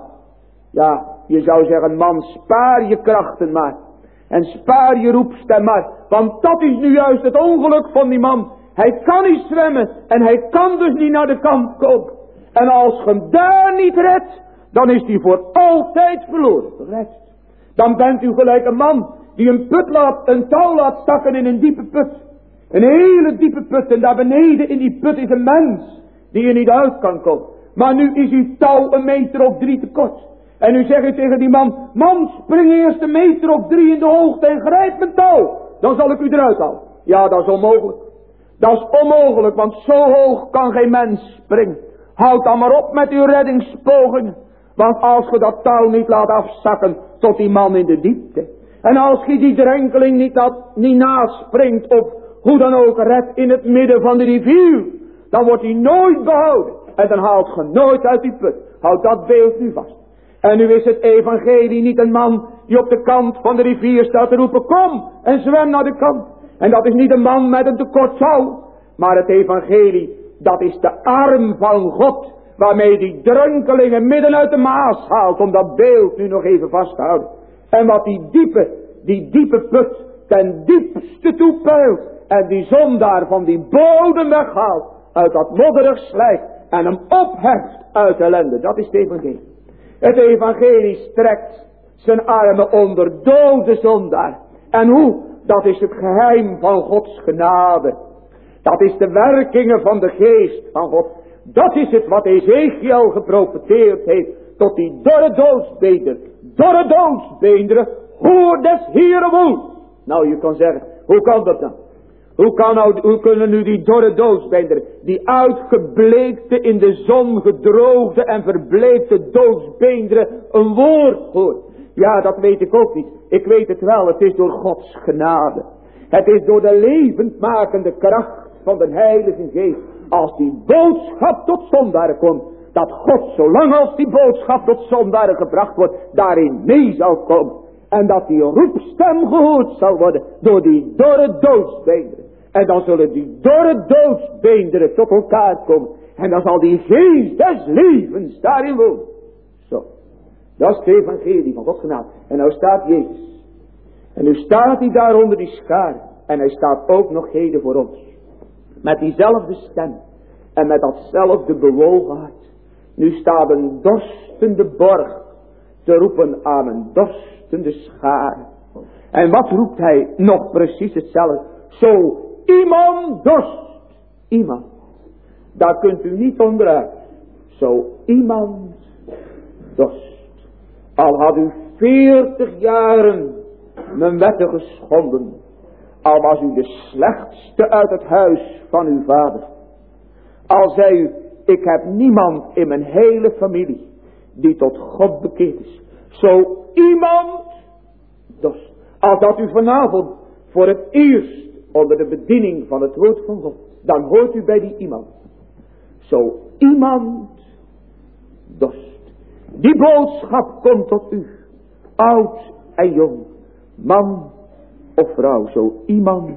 Ja, je zou zeggen, man, spaar je krachten maar. En spaar je roepstem maar. Want dat is nu juist het ongeluk van die man. Hij kan niet zwemmen. En hij kan dus niet naar de kant komen. En als je hem daar niet redt, dan is hij voor altijd verloren. Begrijpt? Dan bent u gelijk een man die een put laat, een touw laat stakken in een diepe put. Een hele diepe put. En daar beneden in die put is een mens die er niet uit kan komen. Maar nu is uw touw een meter of drie te kort. En nu zeg je tegen die man, man, spring eerst een meter of drie in de hoogte en grijp mijn touw. Dan zal ik u eruit halen. Ja, dat is onmogelijk. Dat is onmogelijk, want zo hoog kan geen mens springen. Houd dan maar op met uw reddingspogingen. Want als je dat touw niet laat afzakken tot die man in de diepte. En als je die drenkeling niet, dat, niet naspringt of hoe dan ook redt in het midden van de rivier. Dan wordt hij nooit behouden. En dan haalt je nooit uit die put. Houd dat beeld nu vast. En nu is het evangelie niet een man die op de kant van de rivier staat te roepen, kom en zwem naar de kant. En dat is niet een man met een tekort touw. Maar het evangelie, dat is de arm van God, waarmee die drenkelingen midden uit de Maas haalt, om dat beeld nu nog even vast te houden. En wat die diepe, die diepe put ten diepste toe peilt, en die zondaar van die bodem weghaalt, uit dat modderig slijk, en hem opheft uit ellende. Dat is het evangelie. Het evangelie strekt zijn armen onder dode zondaar. En hoe? Dat is het geheim van Gods genade. Dat is de werkingen van de geest van God. Dat is het wat Ezekiel geprofeteerd heeft tot die dorre doodsbeenderen. Dorre doodsbeenderen, hoor des Heeren woord. Nou, je kan zeggen, hoe kan dat dan? Hoe, kan nou, hoe kunnen nu die dorre doodsbeenderen, die uitgebleekte, in de zon gedroogde en verbleekte doodsbeenderen, een woord horen? Ja, dat weet ik ook niet. Ik weet het wel, het is door Gods genade. Het is door de levendmakende kracht van de Heilige Geest. Als die boodschap tot zondaren komt, dat God, zolang als die boodschap tot zondaren gebracht wordt, daarin mee zal komen. En dat die roepstem gehoord zal worden door die dorre doodsbeenderen. En dan zullen die dorre doodsbeenderen tot elkaar komen. En dan zal die geest des levens daarin wonen. Zo. Dat is het evangelie van Gods genade. En nou staat Jezus. En nu staat hij daar onder die schaar. En hij staat ook nog heden voor ons. Met diezelfde stem. En met datzelfde bewogen hart. Nu staat een dorstende borg te roepen aan een dorstende schaar. En wat roept hij? Nog precies hetzelfde. Zo iemand dorst. Iemand. Daar kunt u niet onderuit. Zo iemand dorst. Al had u veertig jaren mijn wetten geschonden. Al was u de slechtste uit het huis van uw vader. Al zei u, ik heb niemand in mijn hele familie die tot God bekeerd is. Zo iemand dorst. Als dat u vanavond voor het eerst onder de bediening van het woord van God, dan hoort u bij die iemand. Zo iemand dorst. Die boodschap komt tot u, oud en jong, man of vrouw, zo iemand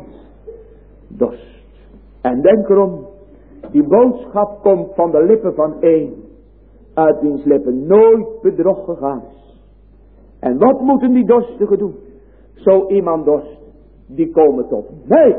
dorst. En denk erom, die boodschap komt van de lippen van één, uit wiens lippen nooit bedrog gegaan is. En wat moeten die dorstigen doen? Zo iemand dorst, die komen tot mij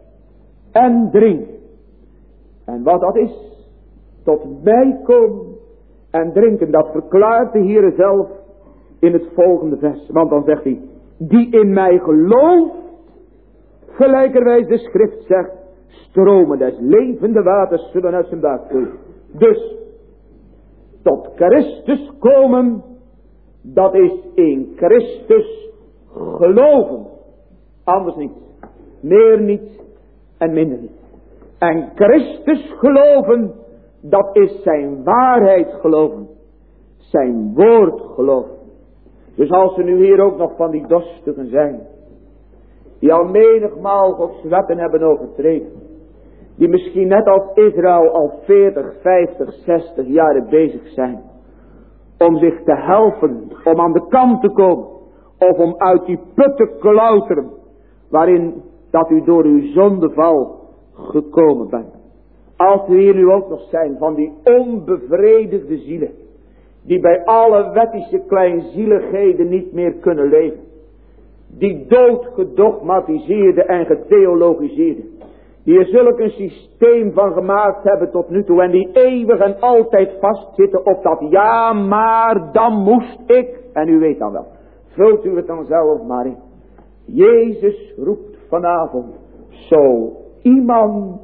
en drinken. En wat dat is, tot mij komen en drinken, dat verklaart de Heere zelf in het volgende vers. Want dan zegt hij, die in mij gelooft, gelijkerwijs de schrift zegt, stromen des levende waters zullen uit zijn buik vloeien. Dus, tot Christus komen, Dat is in Christus geloven. Anders niet. Meer niet en minder niet. En Christus geloven, dat is zijn waarheid geloven. Zijn woord geloven. Dus als er nu hier ook nog van die dorstigen zijn, die al menigmaal Gods wetten hebben overtreden, die misschien net als Israël al veertig, vijftig, zestig jaren bezig zijn, om zich te helpen, om aan de kant te komen, of om uit die put te klauteren, waarin dat u door uw zondeval gekomen bent. Als er hier nu ook nog zijn van die onbevredigde zielen, die bij alle wettische kleinzieligheden niet meer kunnen leven, die doodgedogmatiseerde en getheologiseerde, die er zulk een systeem van gemaakt hebben tot nu toe, en die eeuwig en altijd vastzitten op dat ja, maar dan moest ik, en u weet dan wel, vult u het dan zelf maar in. Jezus roept vanavond, zo iemand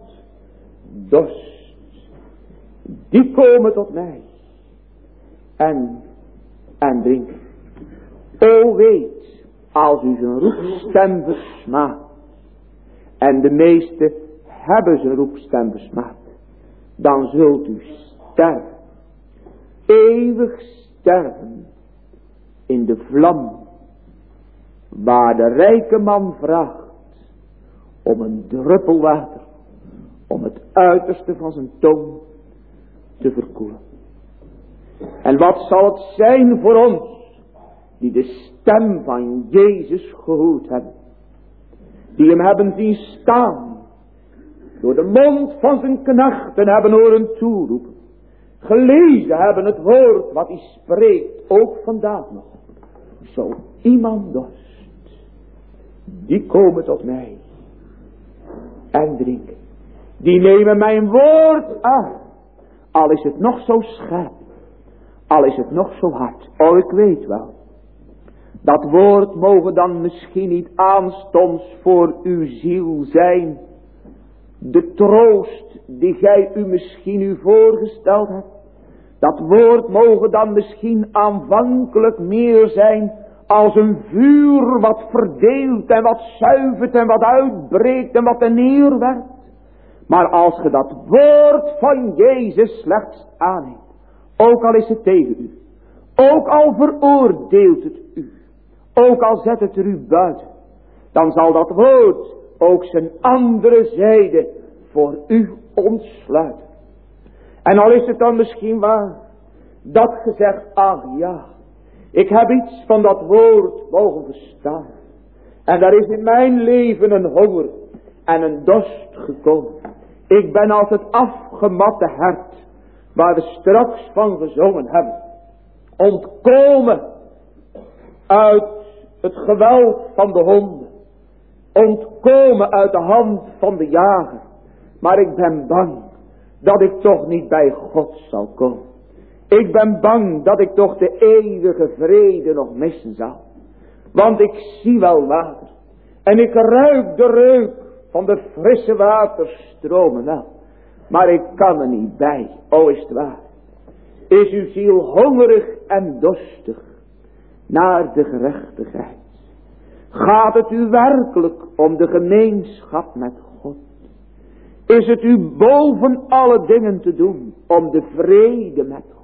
dorst, die komen tot mij en, en drinken. O weet, als u zijn roepstem versmaakt, en de meesten hebben zijn roepstem versmaakt, dan zult u sterven, eeuwig sterven, in de vlam, waar de rijke man vraagt om een druppel water, om het uiterste van zijn tong te verkoelen. En wat zal het zijn voor ons, die de stem van Jezus gehoord hebben, die hem hebben zien staan, door de mond van zijn knechten hebben horen toeroepen, gelezen hebben het woord wat hij spreekt, ook vandaag nog. Zo iemand dorst, die komen tot mij en drinken. Die nemen mijn woord aan, al is het nog zo scherp, al is het nog zo hard. Oh, ik weet wel, dat woord mogen dan misschien niet aanstonds voor uw ziel zijn, de troost die gij u misschien u voorgesteld hebt. Dat woord mogen dan misschien aanvankelijk meer zijn als een vuur wat verdeelt en wat zuivert en wat uitbreekt en wat er neerwerpt. Maar als ge dat woord van Jezus slechts aanneemt, ook al is het tegen u, ook al veroordeelt het u, ook al zet het er u buiten, dan zal dat woord ook zijn andere zijde voor u ontsluiten. En al is het dan misschien waar, dat ge zegt, ach ja, ik heb iets van dat woord mogen verstaan. En daar is in mijn leven een honger en een dorst gekomen. Ik ben als het afgematte hert, waar we straks van gezongen hebben, ontkomen uit het geweld van de honden, ontkomen uit de hand van de jager. Maar ik ben bang dat ik toch niet bij God zal komen. Ik ben bang dat ik toch de eeuwige vrede nog missen zal. Want ik zie wel water. En ik ruik de reuk van de frisse waterstromen wel. Maar ik kan er niet bij. O, is het waar? Is uw ziel hongerig en dorstig naar de gerechtigheid? Gaat het u werkelijk om de gemeenschap met God? Is het u boven alle dingen te doen om de vrede met God?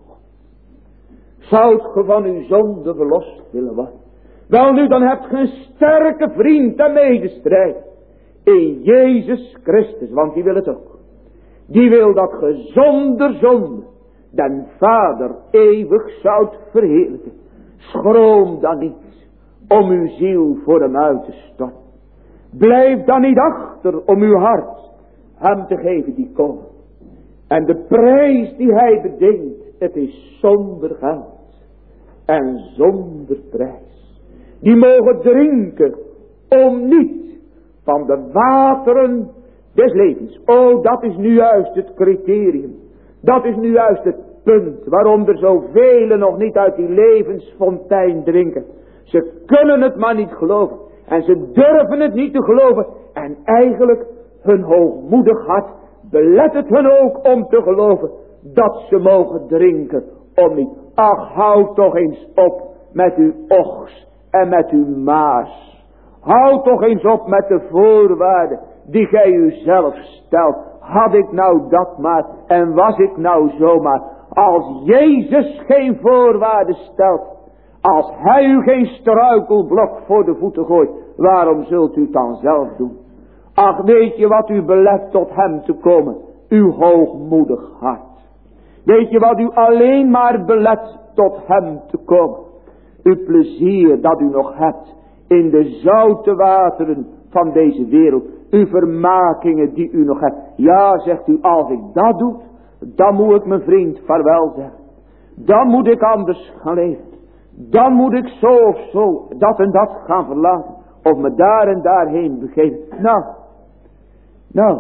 Zoudt ge van uw zonde verlost willen worden? Wel nu, dan hebt ge een sterke vriend en medestrijd in Jezus Christus, want die wil het ook. Die wil dat ge zonder zonde den Vader eeuwig zoudt verheerlijken. Schroom dan niet om uw ziel voor hem uit te storten. Blijf dan niet achter om uw hart hem te geven die komt. En de prijs die hij bedingt, het is zonder geld en zonder prijs. Die mogen drinken om niet van de wateren des levens. Oh, dat is nu juist het criterium. Dat is nu juist het punt waarom er zoveel nog niet uit die levensfontein drinken. Ze kunnen het maar niet geloven. En ze durven het niet te geloven. En eigenlijk hun hoogmoedig hart belet het hun ook om te geloven dat ze mogen drinken om niet. Ach, houd toch eens op met uw ochs en met uw maas. Houd toch eens op met de voorwaarden die gij uzelf stelt. Had ik nou dat maar en was ik nou zomaar. Als Jezus geen voorwaarden stelt, als hij u geen struikelblok voor de voeten gooit, waarom zult u het dan zelf doen? Ach, weet je wat u belet tot hem te komen? Uw hoogmoedig hart. Weet je wat u alleen maar belet tot hem te komen? Uw plezier dat u nog hebt in de zoute wateren van deze wereld. Uw vermakingen die u nog hebt. Ja, zegt u, als ik dat doe, dan moet ik mijn vriend vaarwel zeggen. Dan moet ik anders gaan leven. Dan moet ik zo of zo dat en dat gaan verlaten. Of me daar en daarheen begeven. Nou, nou,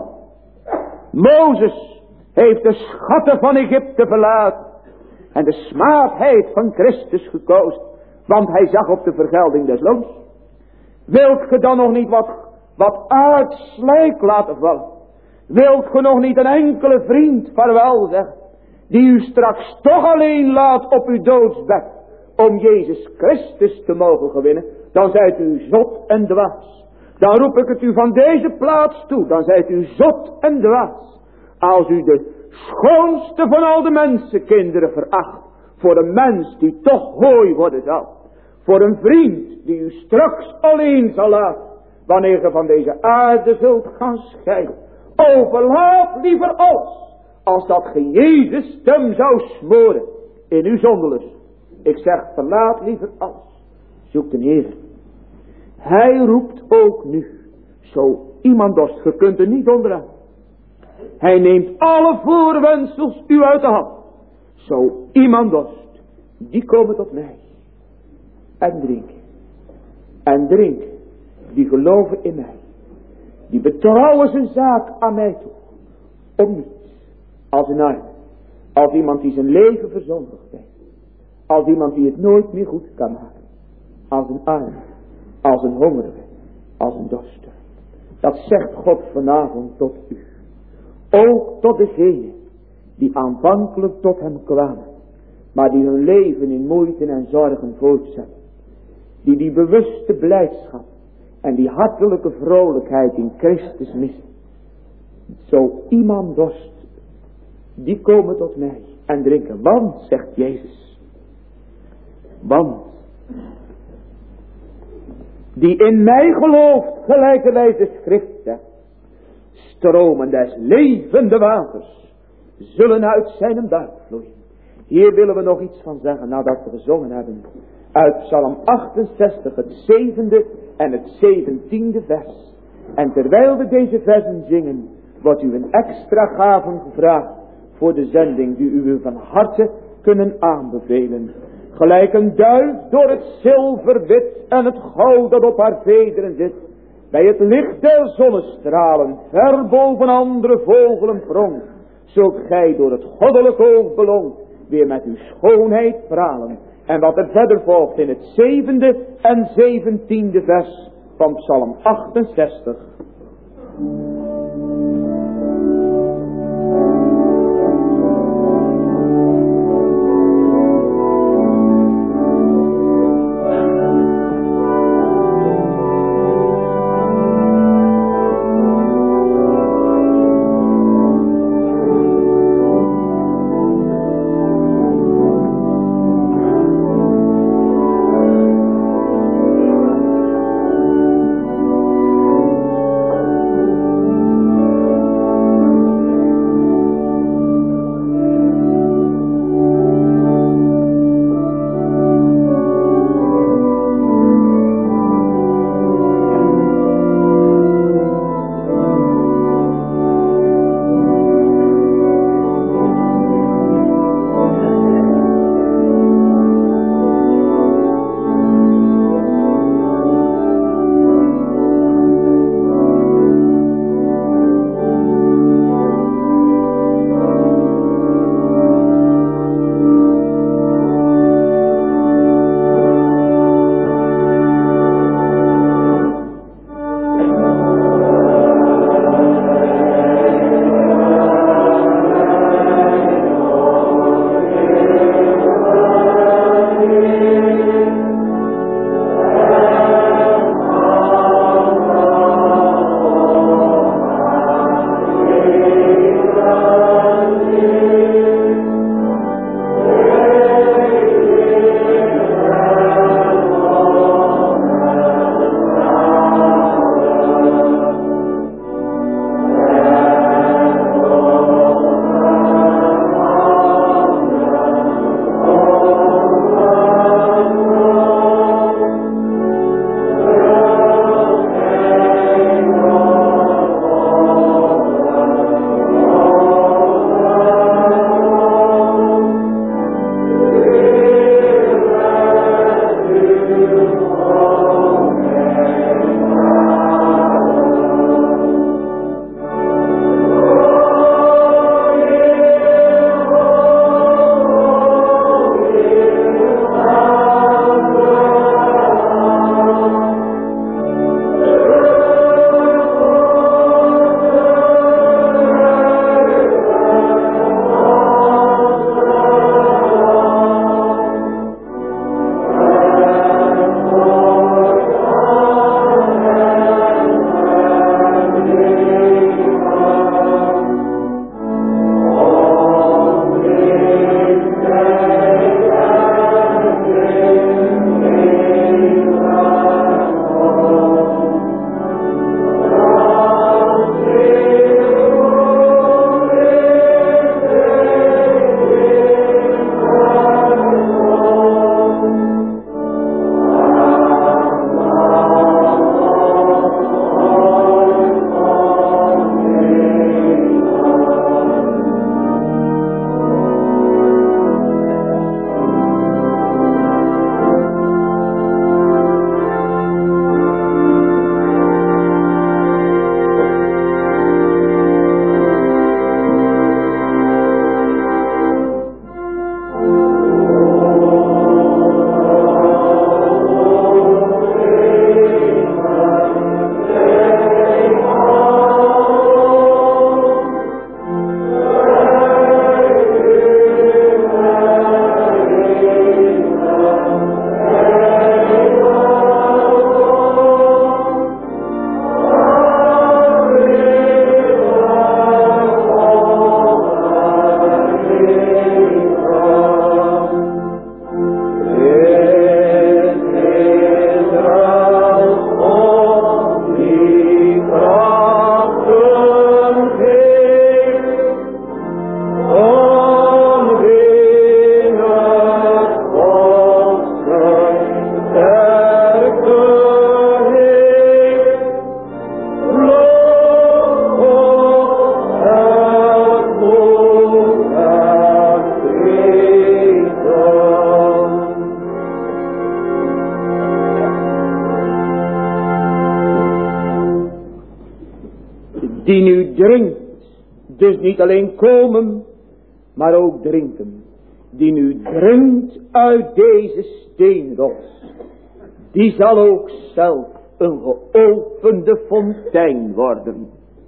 Mozes heeft de schatten van Egypte verlaten. En de smaadheid van Christus gekozen. Want hij zag op de vergelding des loons. Wilt ge dan nog niet wat, wat aards slijk laten vallen? Wilt ge nog niet een enkele vriend vaarwel zeggen? Die u straks toch alleen laat op uw doodsbed. Om Jezus Christus te mogen gewinnen. Dan zijt u zot en dwaas. Dan roep ik het u van deze plaats toe. Dan zijt u zot en dwaas. Als u de schoonste van al de mensenkinderen veracht. Voor een mens die toch hooi worden zal. Voor een vriend die u straks alleen zal laten. Wanneer ge van deze aarde zult gaan scheiden. Overlaat liever alles. Als dat ge Jezus stem zou smoren. In uw zondelust. Ik zeg verlaat liever alles. Zoek de Heer. Hij roept ook nu. Zo iemand dorst. Ge kunt er niet onderaan. Hij neemt alle voorwendsels u uit de hand. Zo iemand dorst. Die komen tot mij. En drinken. En drinken. Die geloven in mij. Die betrouwen zijn zaak aan mij toe. Om niets. Als een arme. Als iemand die zijn leven verzondigd heeft. Als iemand die het nooit meer goed kan maken. Als een arme. Als een hongerige. Als een dorster. Dat zegt God vanavond tot u. Ook tot degenen die aanvankelijk tot hem kwamen. Maar die hun leven in moeite en zorgen voortzetten. Die die bewuste blijdschap en die hartelijke vrolijkheid in Christus missen. Zo iemand dorst, die komen tot mij en drinken. Want, zegt Jezus, want die in mij gelooft, gelijkerwijs de schrift zegt, stromen des levende waters zullen uit zijn buik vloeien. Hier willen we nog iets van zeggen nadat we gezongen hebben. Uit Psalm achtenzestig, het zevende en het zeventiende vers. En terwijl we deze versen zingen, wordt u een extra gave gevraagd voor de zending die u van harte kunnen aanbevelen. Gelijk een duif door het zilverwit en het goud dat op haar vederen zit. Bij het licht der zonnestralen, ver boven andere vogelen pronk. Zult gij door het goddelijk oog belonkt, weer met uw schoonheid pralen. En wat er verder volgt in het zevende en zeventiende vers van Psalm achtenzestig. die nu drinkt, dus niet alleen komen, maar ook drinken, die nu drinkt uit deze steenrots, die zal ook zelf een geopende fontein worden.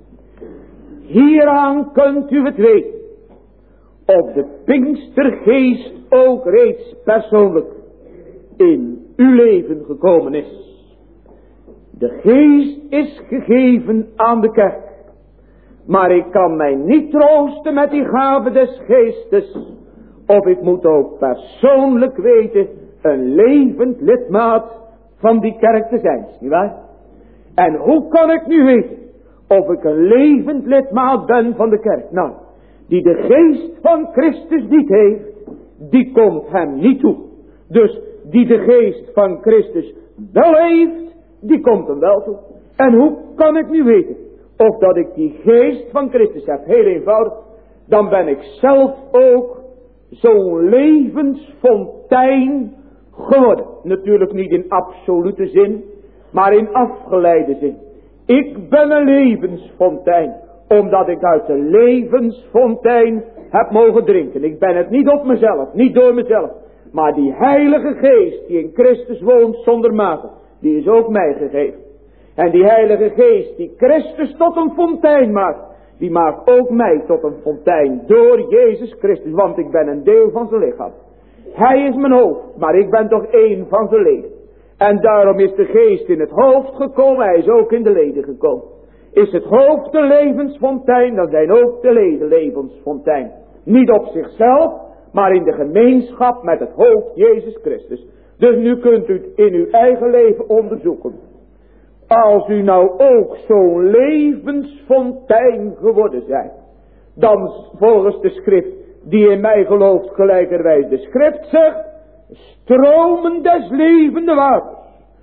Hieraan kunt u het weten, of de Pinkstergeest ook reeds persoonlijk in uw leven gekomen is. De geest is gegeven aan de kerk, maar ik kan mij niet troosten met die gave des geestes, of ik moet ook persoonlijk weten een levend lidmaat van die kerk te zijn, nietwaar? En hoe kan ik nu weten of ik een levend lidmaat ben van de kerk? Nou, die de geest van Christus niet heeft, die komt hem niet toe. Dus die de geest van Christus wel heeft, die komt hem wel toe. En hoe kan ik nu weten of dat ik die geest van Christus heb? Heel eenvoudig, dan ben ik zelf ook zo'n levensfontein geworden. Natuurlijk niet in absolute zin, maar in afgeleide zin. Ik ben een levensfontein, omdat ik uit de levensfontein heb mogen drinken. Ik ben het niet op mezelf, niet door mezelf, maar die heilige geest die in Christus woont zonder mate, die is ook mij gegeven. En die heilige geest die Christus tot een fontein maakt, die maakt ook mij tot een fontein door Jezus Christus, want ik ben een deel van zijn lichaam. Hij is mijn hoofd, maar ik ben toch één van zijn leden. En daarom is de geest in het hoofd gekomen, hij is ook in de leden gekomen. Is het hoofd de levensfontein, dan zijn ook de leden levensfontein. Niet op zichzelf, maar in de gemeenschap met het hoofd Jezus Christus. Dus nu kunt u het in uw eigen leven onderzoeken. Als u nou ook zo'n levensfontein geworden zijt, dan volgens de schrift die in mij gelooft gelijkerwijs de schrift zegt, stromen des levende waters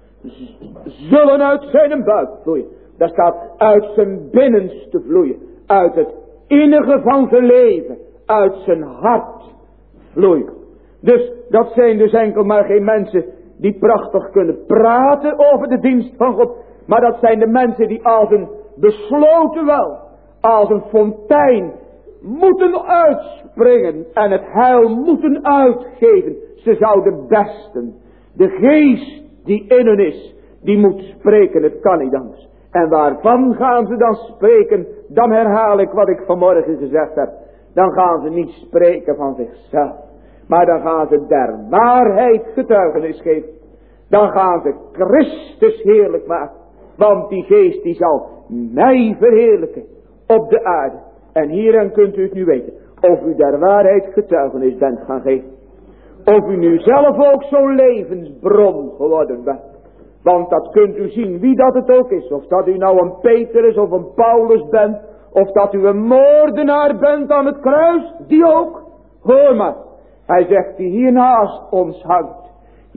zullen uit zijn buik vloeien. Daar staat uit zijn binnenste vloeien, uit het innige van zijn leven, uit zijn hart vloeien. Dus dat zijn dus enkel maar geen mensen die prachtig kunnen praten over de dienst van God, maar dat zijn de mensen die als een besloten wel, als een fontein moeten uitspringen en het heil moeten uitgeven. Ze zouden besten. De geest die in hen is, die moet spreken, het kan niet anders. En waarvan gaan ze dan spreken? Dan herhaal ik wat ik vanmorgen gezegd heb. Dan gaan ze niet spreken van zichzelf, maar dan gaan ze der waarheid getuigenis geven. Dan gaan ze Christus heerlijk maken, want die geest die zal mij verheerlijken op de aarde. En hierin kunt u het nu weten, of u der waarheid getuigenis bent gaan geven. Of u nu zelf ook zo'n levensbron geworden bent. Want dat kunt u zien wie dat het ook is. Of dat u nou een Petrus of een Paulus bent. Of dat u een moordenaar bent aan het kruis. Die ook. Hoor maar. Hij zegt die hier naast ons hangt.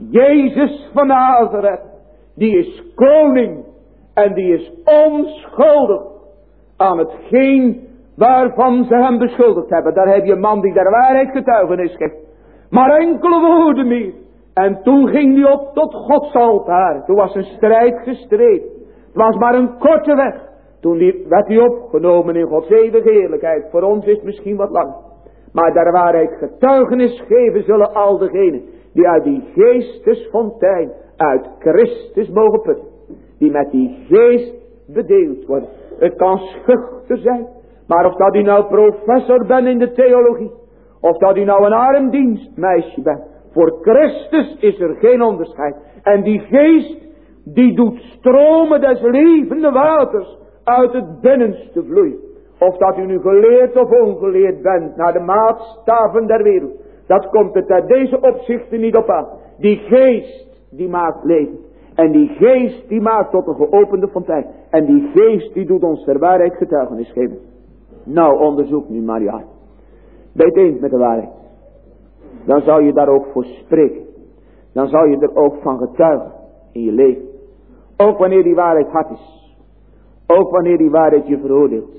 Jezus van Nazareth. Die is koning. En die is onschuldig aan hetgeen waarvan ze hem beschuldigd hebben. Daar heb je een man die der waarheid getuigenis geeft. Maar enkele woorden meer. En toen ging hij op tot Gods altaar. Toen was een strijd gestreden. Het was maar een korte weg. Toen werd hij opgenomen in Gods eeuwige heerlijkheid. Voor ons is het misschien wat lang. Maar der waarheid getuigenis geven zullen al degenen die uit die geestesfontein, uit Christus mogen putten. Die met die geest bedeeld worden. Het kan schuchter zijn. Maar of dat u nou professor bent in de theologie. Of dat u nou een arm dienstmeisje bent. Voor Christus is er geen onderscheid. En die geest die doet stromen des levende waters uit het binnenste vloeien. Of dat u nu geleerd of ongeleerd bent naar de maatstaven der wereld. Dat komt het uit deze opzichten niet op aan. Die geest die maakt leven. En die geest die maakt tot een geopende fontein. En die geest die doet ons ter waarheid getuigenis geven. Nou, onderzoek nu maar je hart. Ben je het eens met de waarheid? Dan zou je daar ook voor spreken. Dan zou je er ook van getuigen in je leven. Ook wanneer die waarheid hard is. Ook wanneer die waarheid je veroordeelt.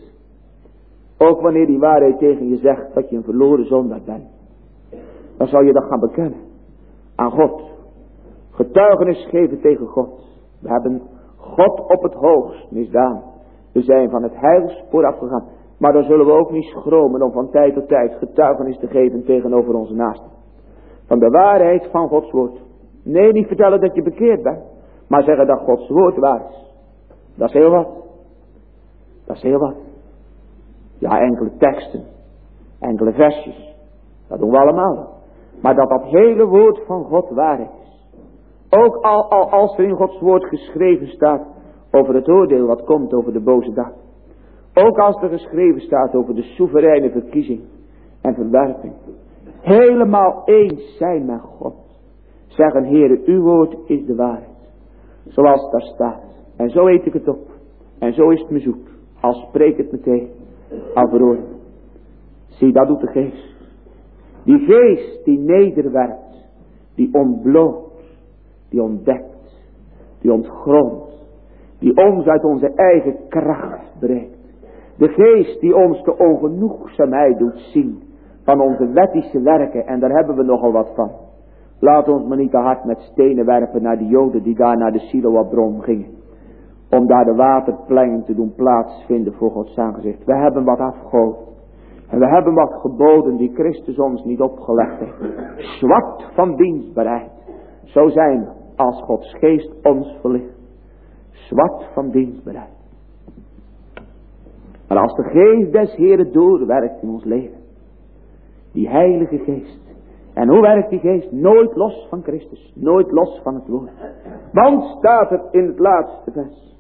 Ook wanneer die waarheid tegen je zegt dat je een verloren zondaar bent. Dan zou je dat gaan bekennen. Aan God. Getuigenis geven tegen God. We hebben God op het hoogst misdaan. We zijn van het heilspoor afgegaan. Maar dan zullen we ook niet schromen om van tijd tot tijd getuigenis te geven tegenover onze naasten. Van de waarheid van Gods woord. Nee, niet vertellen dat je bekeerd bent. Maar zeggen dat Gods woord waar is. Dat is heel wat. Dat is heel wat. Ja, enkele teksten. Enkele versjes. Dat doen we allemaal. Maar dat dat hele woord van God waar is. Ook al, al als er in Gods woord geschreven staat over het oordeel wat komt over de boze dag. Ook als er geschreven staat over de soevereine verkiezing en verwerping. Helemaal eens zijn met God. Zeggen, Heere, uw woord is de waarheid. Zoals het daar staat. En zo eet ik het op. En zo is het me zoet. Al spreek het meteen. Al veroordeel. Zie, dat doet de geest. Die geest die nederwerpt. Die ontbloot. Die ontdekt. Die ontgrondt. Die ons uit onze eigen kracht brengt. De geest die ons de ongenoegzaamheid doet zien. Van onze wettische werken. En daar hebben we nogal wat van. Laat ons maar niet te hard met stenen werpen naar de Joden die daar naar de Siloabron gingen. Om daar de waterplein te doen plaatsvinden voor Gods aangezicht. We hebben wat afgehoord. En we hebben wat geboden die Christus ons niet opgelegd heeft. Zwart van dienstbaarheid. Zo zijn we als Gods geest ons verlicht. Zwart van dienstbaarheid. Maar als de geest des Heeren doorwerkt in ons leven. Die heilige geest. En hoe werkt die geest? Nooit los van Christus. Nooit los van het woord. Want staat er in het laatste vers.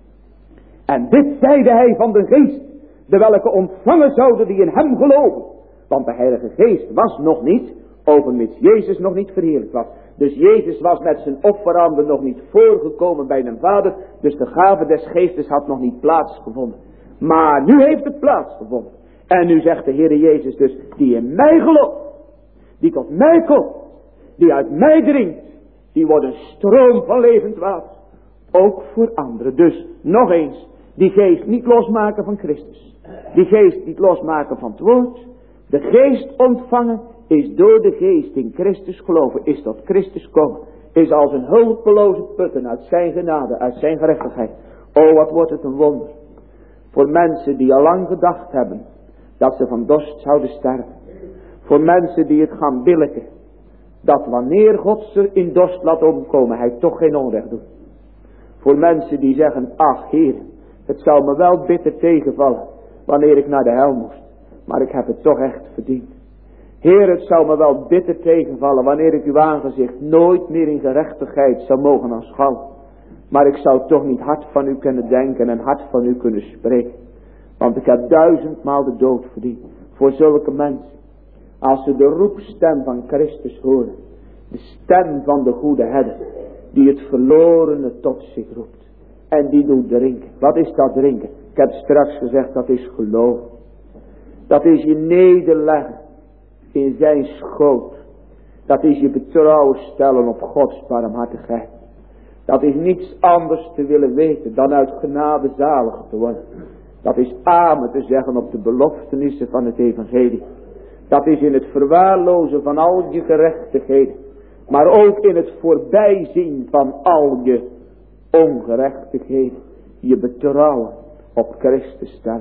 En dit zeide hij van de geest. De welke ontvangen zouden die in hem geloven. Want de heilige geest was nog niet. Overmits Jezus nog niet verheerlijkt was. Dus Jezus was met zijn offeranden nog niet voorgekomen bij zijn vader. Dus de gave des geestes had nog niet plaatsgevonden. Maar nu heeft het plaatsgevonden. En nu zegt de Heere Jezus dus. Die in mij gelooft. Die tot mij komt. Die uit mij drinkt. Die wordt een stroom van levend water. Ook voor anderen. Dus nog eens. Die geest niet losmaken van Christus. Die geest niet losmaken van het woord. De geest ontvangen is door de geest in Christus geloven. Is tot Christus komen. Is als een hulpeloze putten uit zijn genade. Uit zijn gerechtigheid. O, wat wordt het een wonder. Voor mensen die al lang gedacht hebben. Dat ze van dorst zouden sterven. Voor mensen die het gaan billijken. Dat wanneer God ze in dorst laat omkomen. Hij toch geen onrecht doet. Voor mensen die zeggen. Ach Heer. Het zou me wel bitter tegenvallen. Wanneer ik naar de hel moest. Maar ik heb het toch echt verdiend. Heer, het zou me wel bitter tegenvallen. Wanneer ik uw aangezicht nooit meer in gerechtigheid zou mogen aanschouwen. Maar ik zou toch niet hard van u kunnen denken. En hard van u kunnen spreken. Want ik heb duizendmaal de dood verdiend. Voor zulke mensen. Als ze de roepstem van Christus horen. De stem van de goede herder. Die het verlorene tot zich roept. En die doet drinken. Wat is dat drinken? Ik heb straks gezegd, dat is geloof. Dat is je nederleggen in zijn schoot. Dat is je betrouwen stellen op Gods barmhartigheid. Dat is niets anders te willen weten dan uit genade zalig te worden. Dat is amen te zeggen op de beloftenissen van het evangelie. Dat is in het verwaarlozen van al je gerechtigheden. Maar ook in het voorbijzien van al je ongerechtigheden. Je betrouwen op Christus stellen.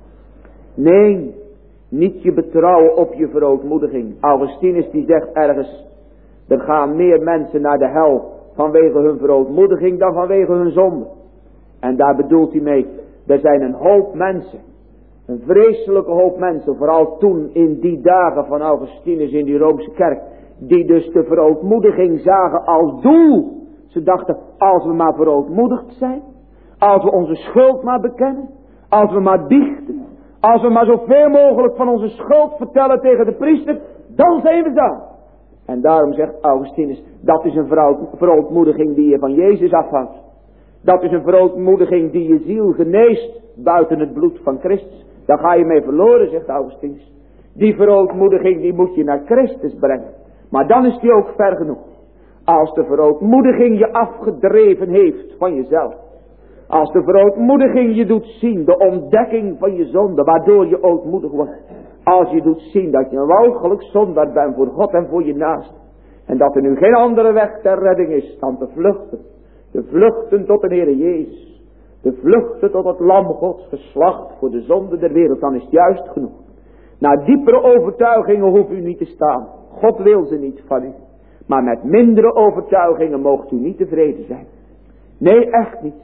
Nee, niet je betrouwen op je verootmoediging. Augustinus die zegt ergens. Er gaan meer mensen naar de hel vanwege hun verootmoediging dan vanwege hun zonde. En daar bedoelt hij mee. Er zijn een hoop mensen. Een vreselijke hoop mensen. Vooral toen in die dagen van Augustinus in die Roomse kerk. Die dus de verootmoediging zagen als doel. Ze dachten, als we maar verootmoedigd zijn. Als we onze schuld maar bekennen. Als we maar biechten. Als we maar zoveel mogelijk van onze schuld vertellen tegen de priester. Dan zijn we daar. En daarom zegt Augustinus. Dat is een verootmoediging die je van Jezus afhoudt. Dat is een verootmoediging die je ziel geneest. Buiten het bloed van Christus. Daar ga je mee verloren, zegt Augustinus. Die verootmoediging die moet je naar Christus brengen. Maar dan is die ook ver genoeg. Als de verootmoediging je afgedreven heeft van jezelf. Als de verootmoediging je doet zien, de ontdekking van je zonde, waardoor je ootmoedig wordt. Als je doet zien dat je een walgelijk zondaar bent voor God en voor je naast. En dat er nu geen andere weg ter redding is dan te vluchten. Te vluchten tot de Heere Jezus. te vluchten tot het lam Gods geslacht voor de zonde der wereld, dan is het juist genoeg. Naar diepere overtuigingen hoeft u niet te staan. God wil ze niet van u. Maar met mindere overtuigingen moogt u niet tevreden zijn. Nee, echt niet.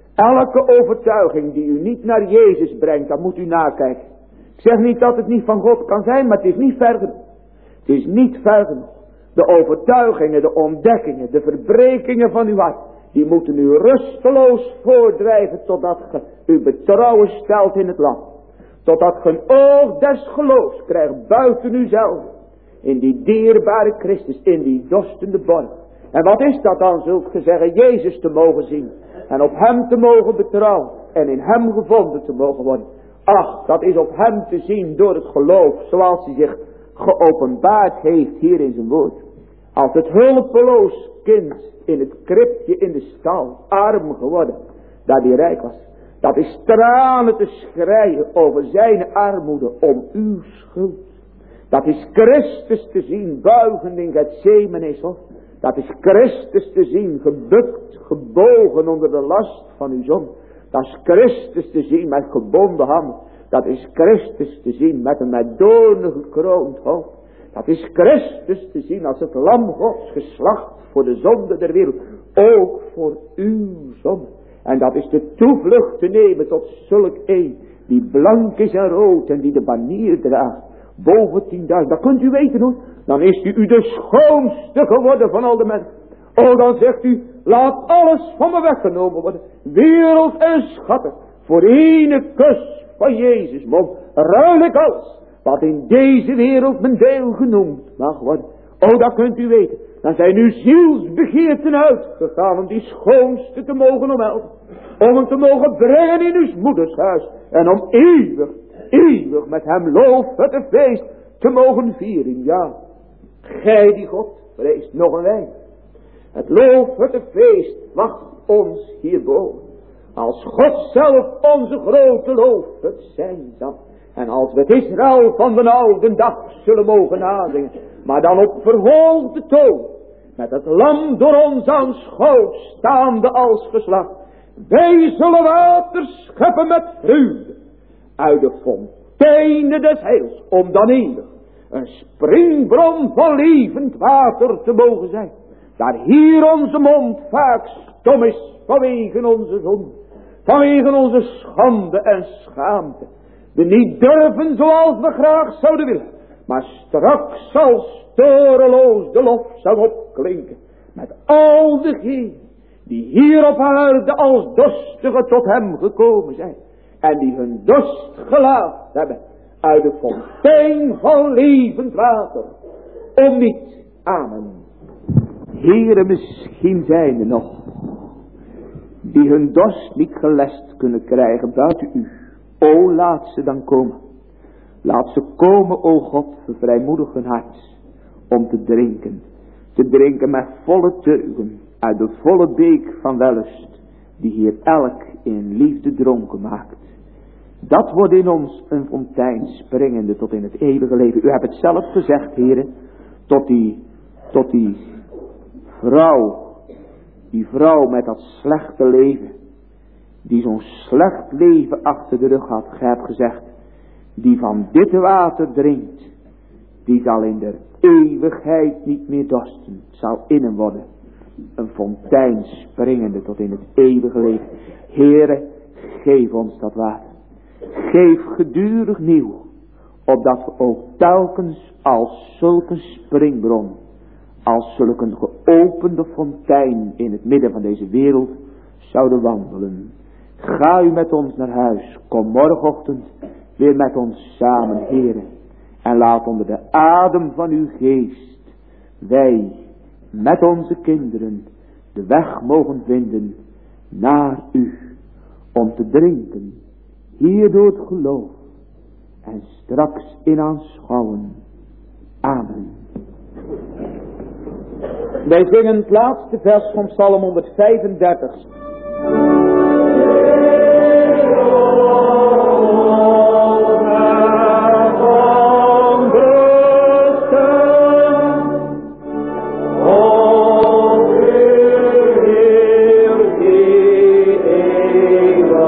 Elke overtuiging die u niet naar Jezus brengt, dan moet u nakijken. Ik zeg niet dat het niet van God kan zijn, maar het is niet ver genoeg. Het is niet ver genoeg. De overtuigingen, de ontdekkingen, de verbrekingen van uw hart, die moeten u rusteloos voordrijven totdat ge uw betrouwen stelt in het land. Totdat ge een oog des geloofs krijgt buiten uzelf. In die dierbare Christus, in die dorstende borg. En wat is dat dan, zult ge zeggen, Jezus te mogen zien. En op hem te mogen betrouwen. En in hem gevonden te mogen worden. Ach, dat is op hem te zien door het geloof. Zoals hij zich geopenbaard heeft hier in zijn woord. Als het hulpeloos kind in het kribje in de stal. Arm geworden. Dat hij rijk was. Dat is tranen te schreien over zijn armoede om uw schuld. Dat is Christus te zien buigen in Gethsemane. Dat is Christus te zien gebukt, gebogen onder de last van uw zon. Dat is Christus te zien met gebonden handen. Dat is Christus te zien met een met doornen gekroond hoofd. Dat is Christus te zien als het lam Gods geslacht voor de zonde der wereld. Ook voor uw zonde. En dat is de toevlucht te nemen tot zulk een die blank is en rood en die de banier draagt. Boven tienduizend, dat kunt u weten hoor. Dan is u de schoonste geworden van al de mensen. Oh, dan zegt u, laat alles van me weggenomen worden. Wereld en schatten. Voor ene kus van Jezus mond ruil ik alles wat in deze wereld mijn deel genoemd mag worden. Oh, dat kunt u weten. Dan zijn uw zielsbegeerten uitgegaan om die schoonste te mogen omhelzen. Om hem te mogen brengen in uw moeders huis. En om eeuwig, eeuwig met hem loof het feest te mogen vieren. Ja, gij die God vreest nog een weinig. Het loof het feest wacht ons hierboven. Als God zelf onze grote loof het zijn zal. En als we het Israël van de oude dag zullen mogen nazingen. Maar dan op verhoogde toon. Met het lam door ons aanschouwd staande als geslacht. Wij zullen water scheppen met vreugde. Uit de fonteinen des heils. Om dan eeuwig een springbron van levend water te mogen zijn. Daar hier onze mond vaak stom is vanwege onze zonde. Vanwege onze schande en schaamte. We niet durven zoals we graag zouden willen. Maar straks zal storeloos de lofzang opklinken. Met al degenen die hier op aarde als dorstigen tot hem gekomen zijn. En die hun dorst gelaat hebben uit de fontein van levend water. Om niet, amen. Heren, misschien zijn er nog die hun dorst niet gelest kunnen krijgen buiten u. O, laat ze dan komen. Laat ze komen, o God, vervrijmoedig hun hart, om te drinken. Te drinken met volle teugen, uit de volle beek van wellust, die hier elk in liefde dronken maakt. Dat wordt in ons een fontein springende tot in het eeuwige leven. U hebt het zelf gezegd, heren, tot die, tot die vrouw, die vrouw met dat slechte leven, die zo'n slecht leven achter de rug had. Gij hebt gezegd, die van dit water drinkt, die zal in de eeuwigheid niet meer dorsten. Het zal innen worden een fontein springende tot in het eeuwige leven. Heere, geef ons dat water. Geef gedurig nieuw, opdat we ook telkens als zulke springbron, als zulke een geopende fontein in het midden van deze wereld zouden wandelen. Ga u met ons naar huis. Kom morgenochtend weer met ons samen, Heere. En laat onder de adem van uw geest wij met onze kinderen de weg mogen vinden naar u. Om te drinken hier door het geloof en straks in aanschouwen. Amen. Wij zingen het laatste vers van Psalm honderdvijfendertig. Oh,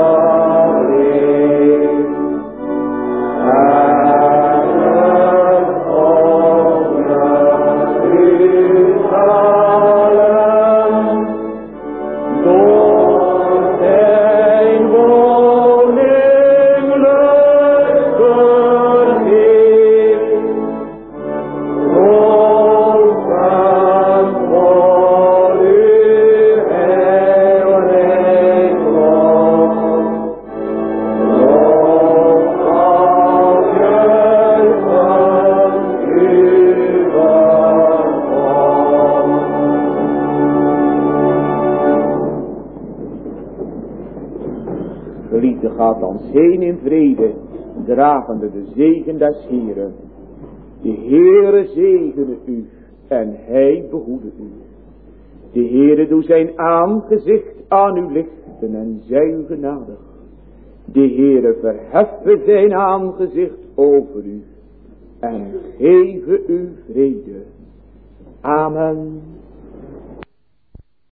heen in vrede, dragende de zegen des Heeren. De Heere zegene u en hij behoede u. De Heere doe zijn aangezicht aan u lichten en zij u genadig. De Heere verheffe zijn aangezicht over u en geven u vrede. Amen.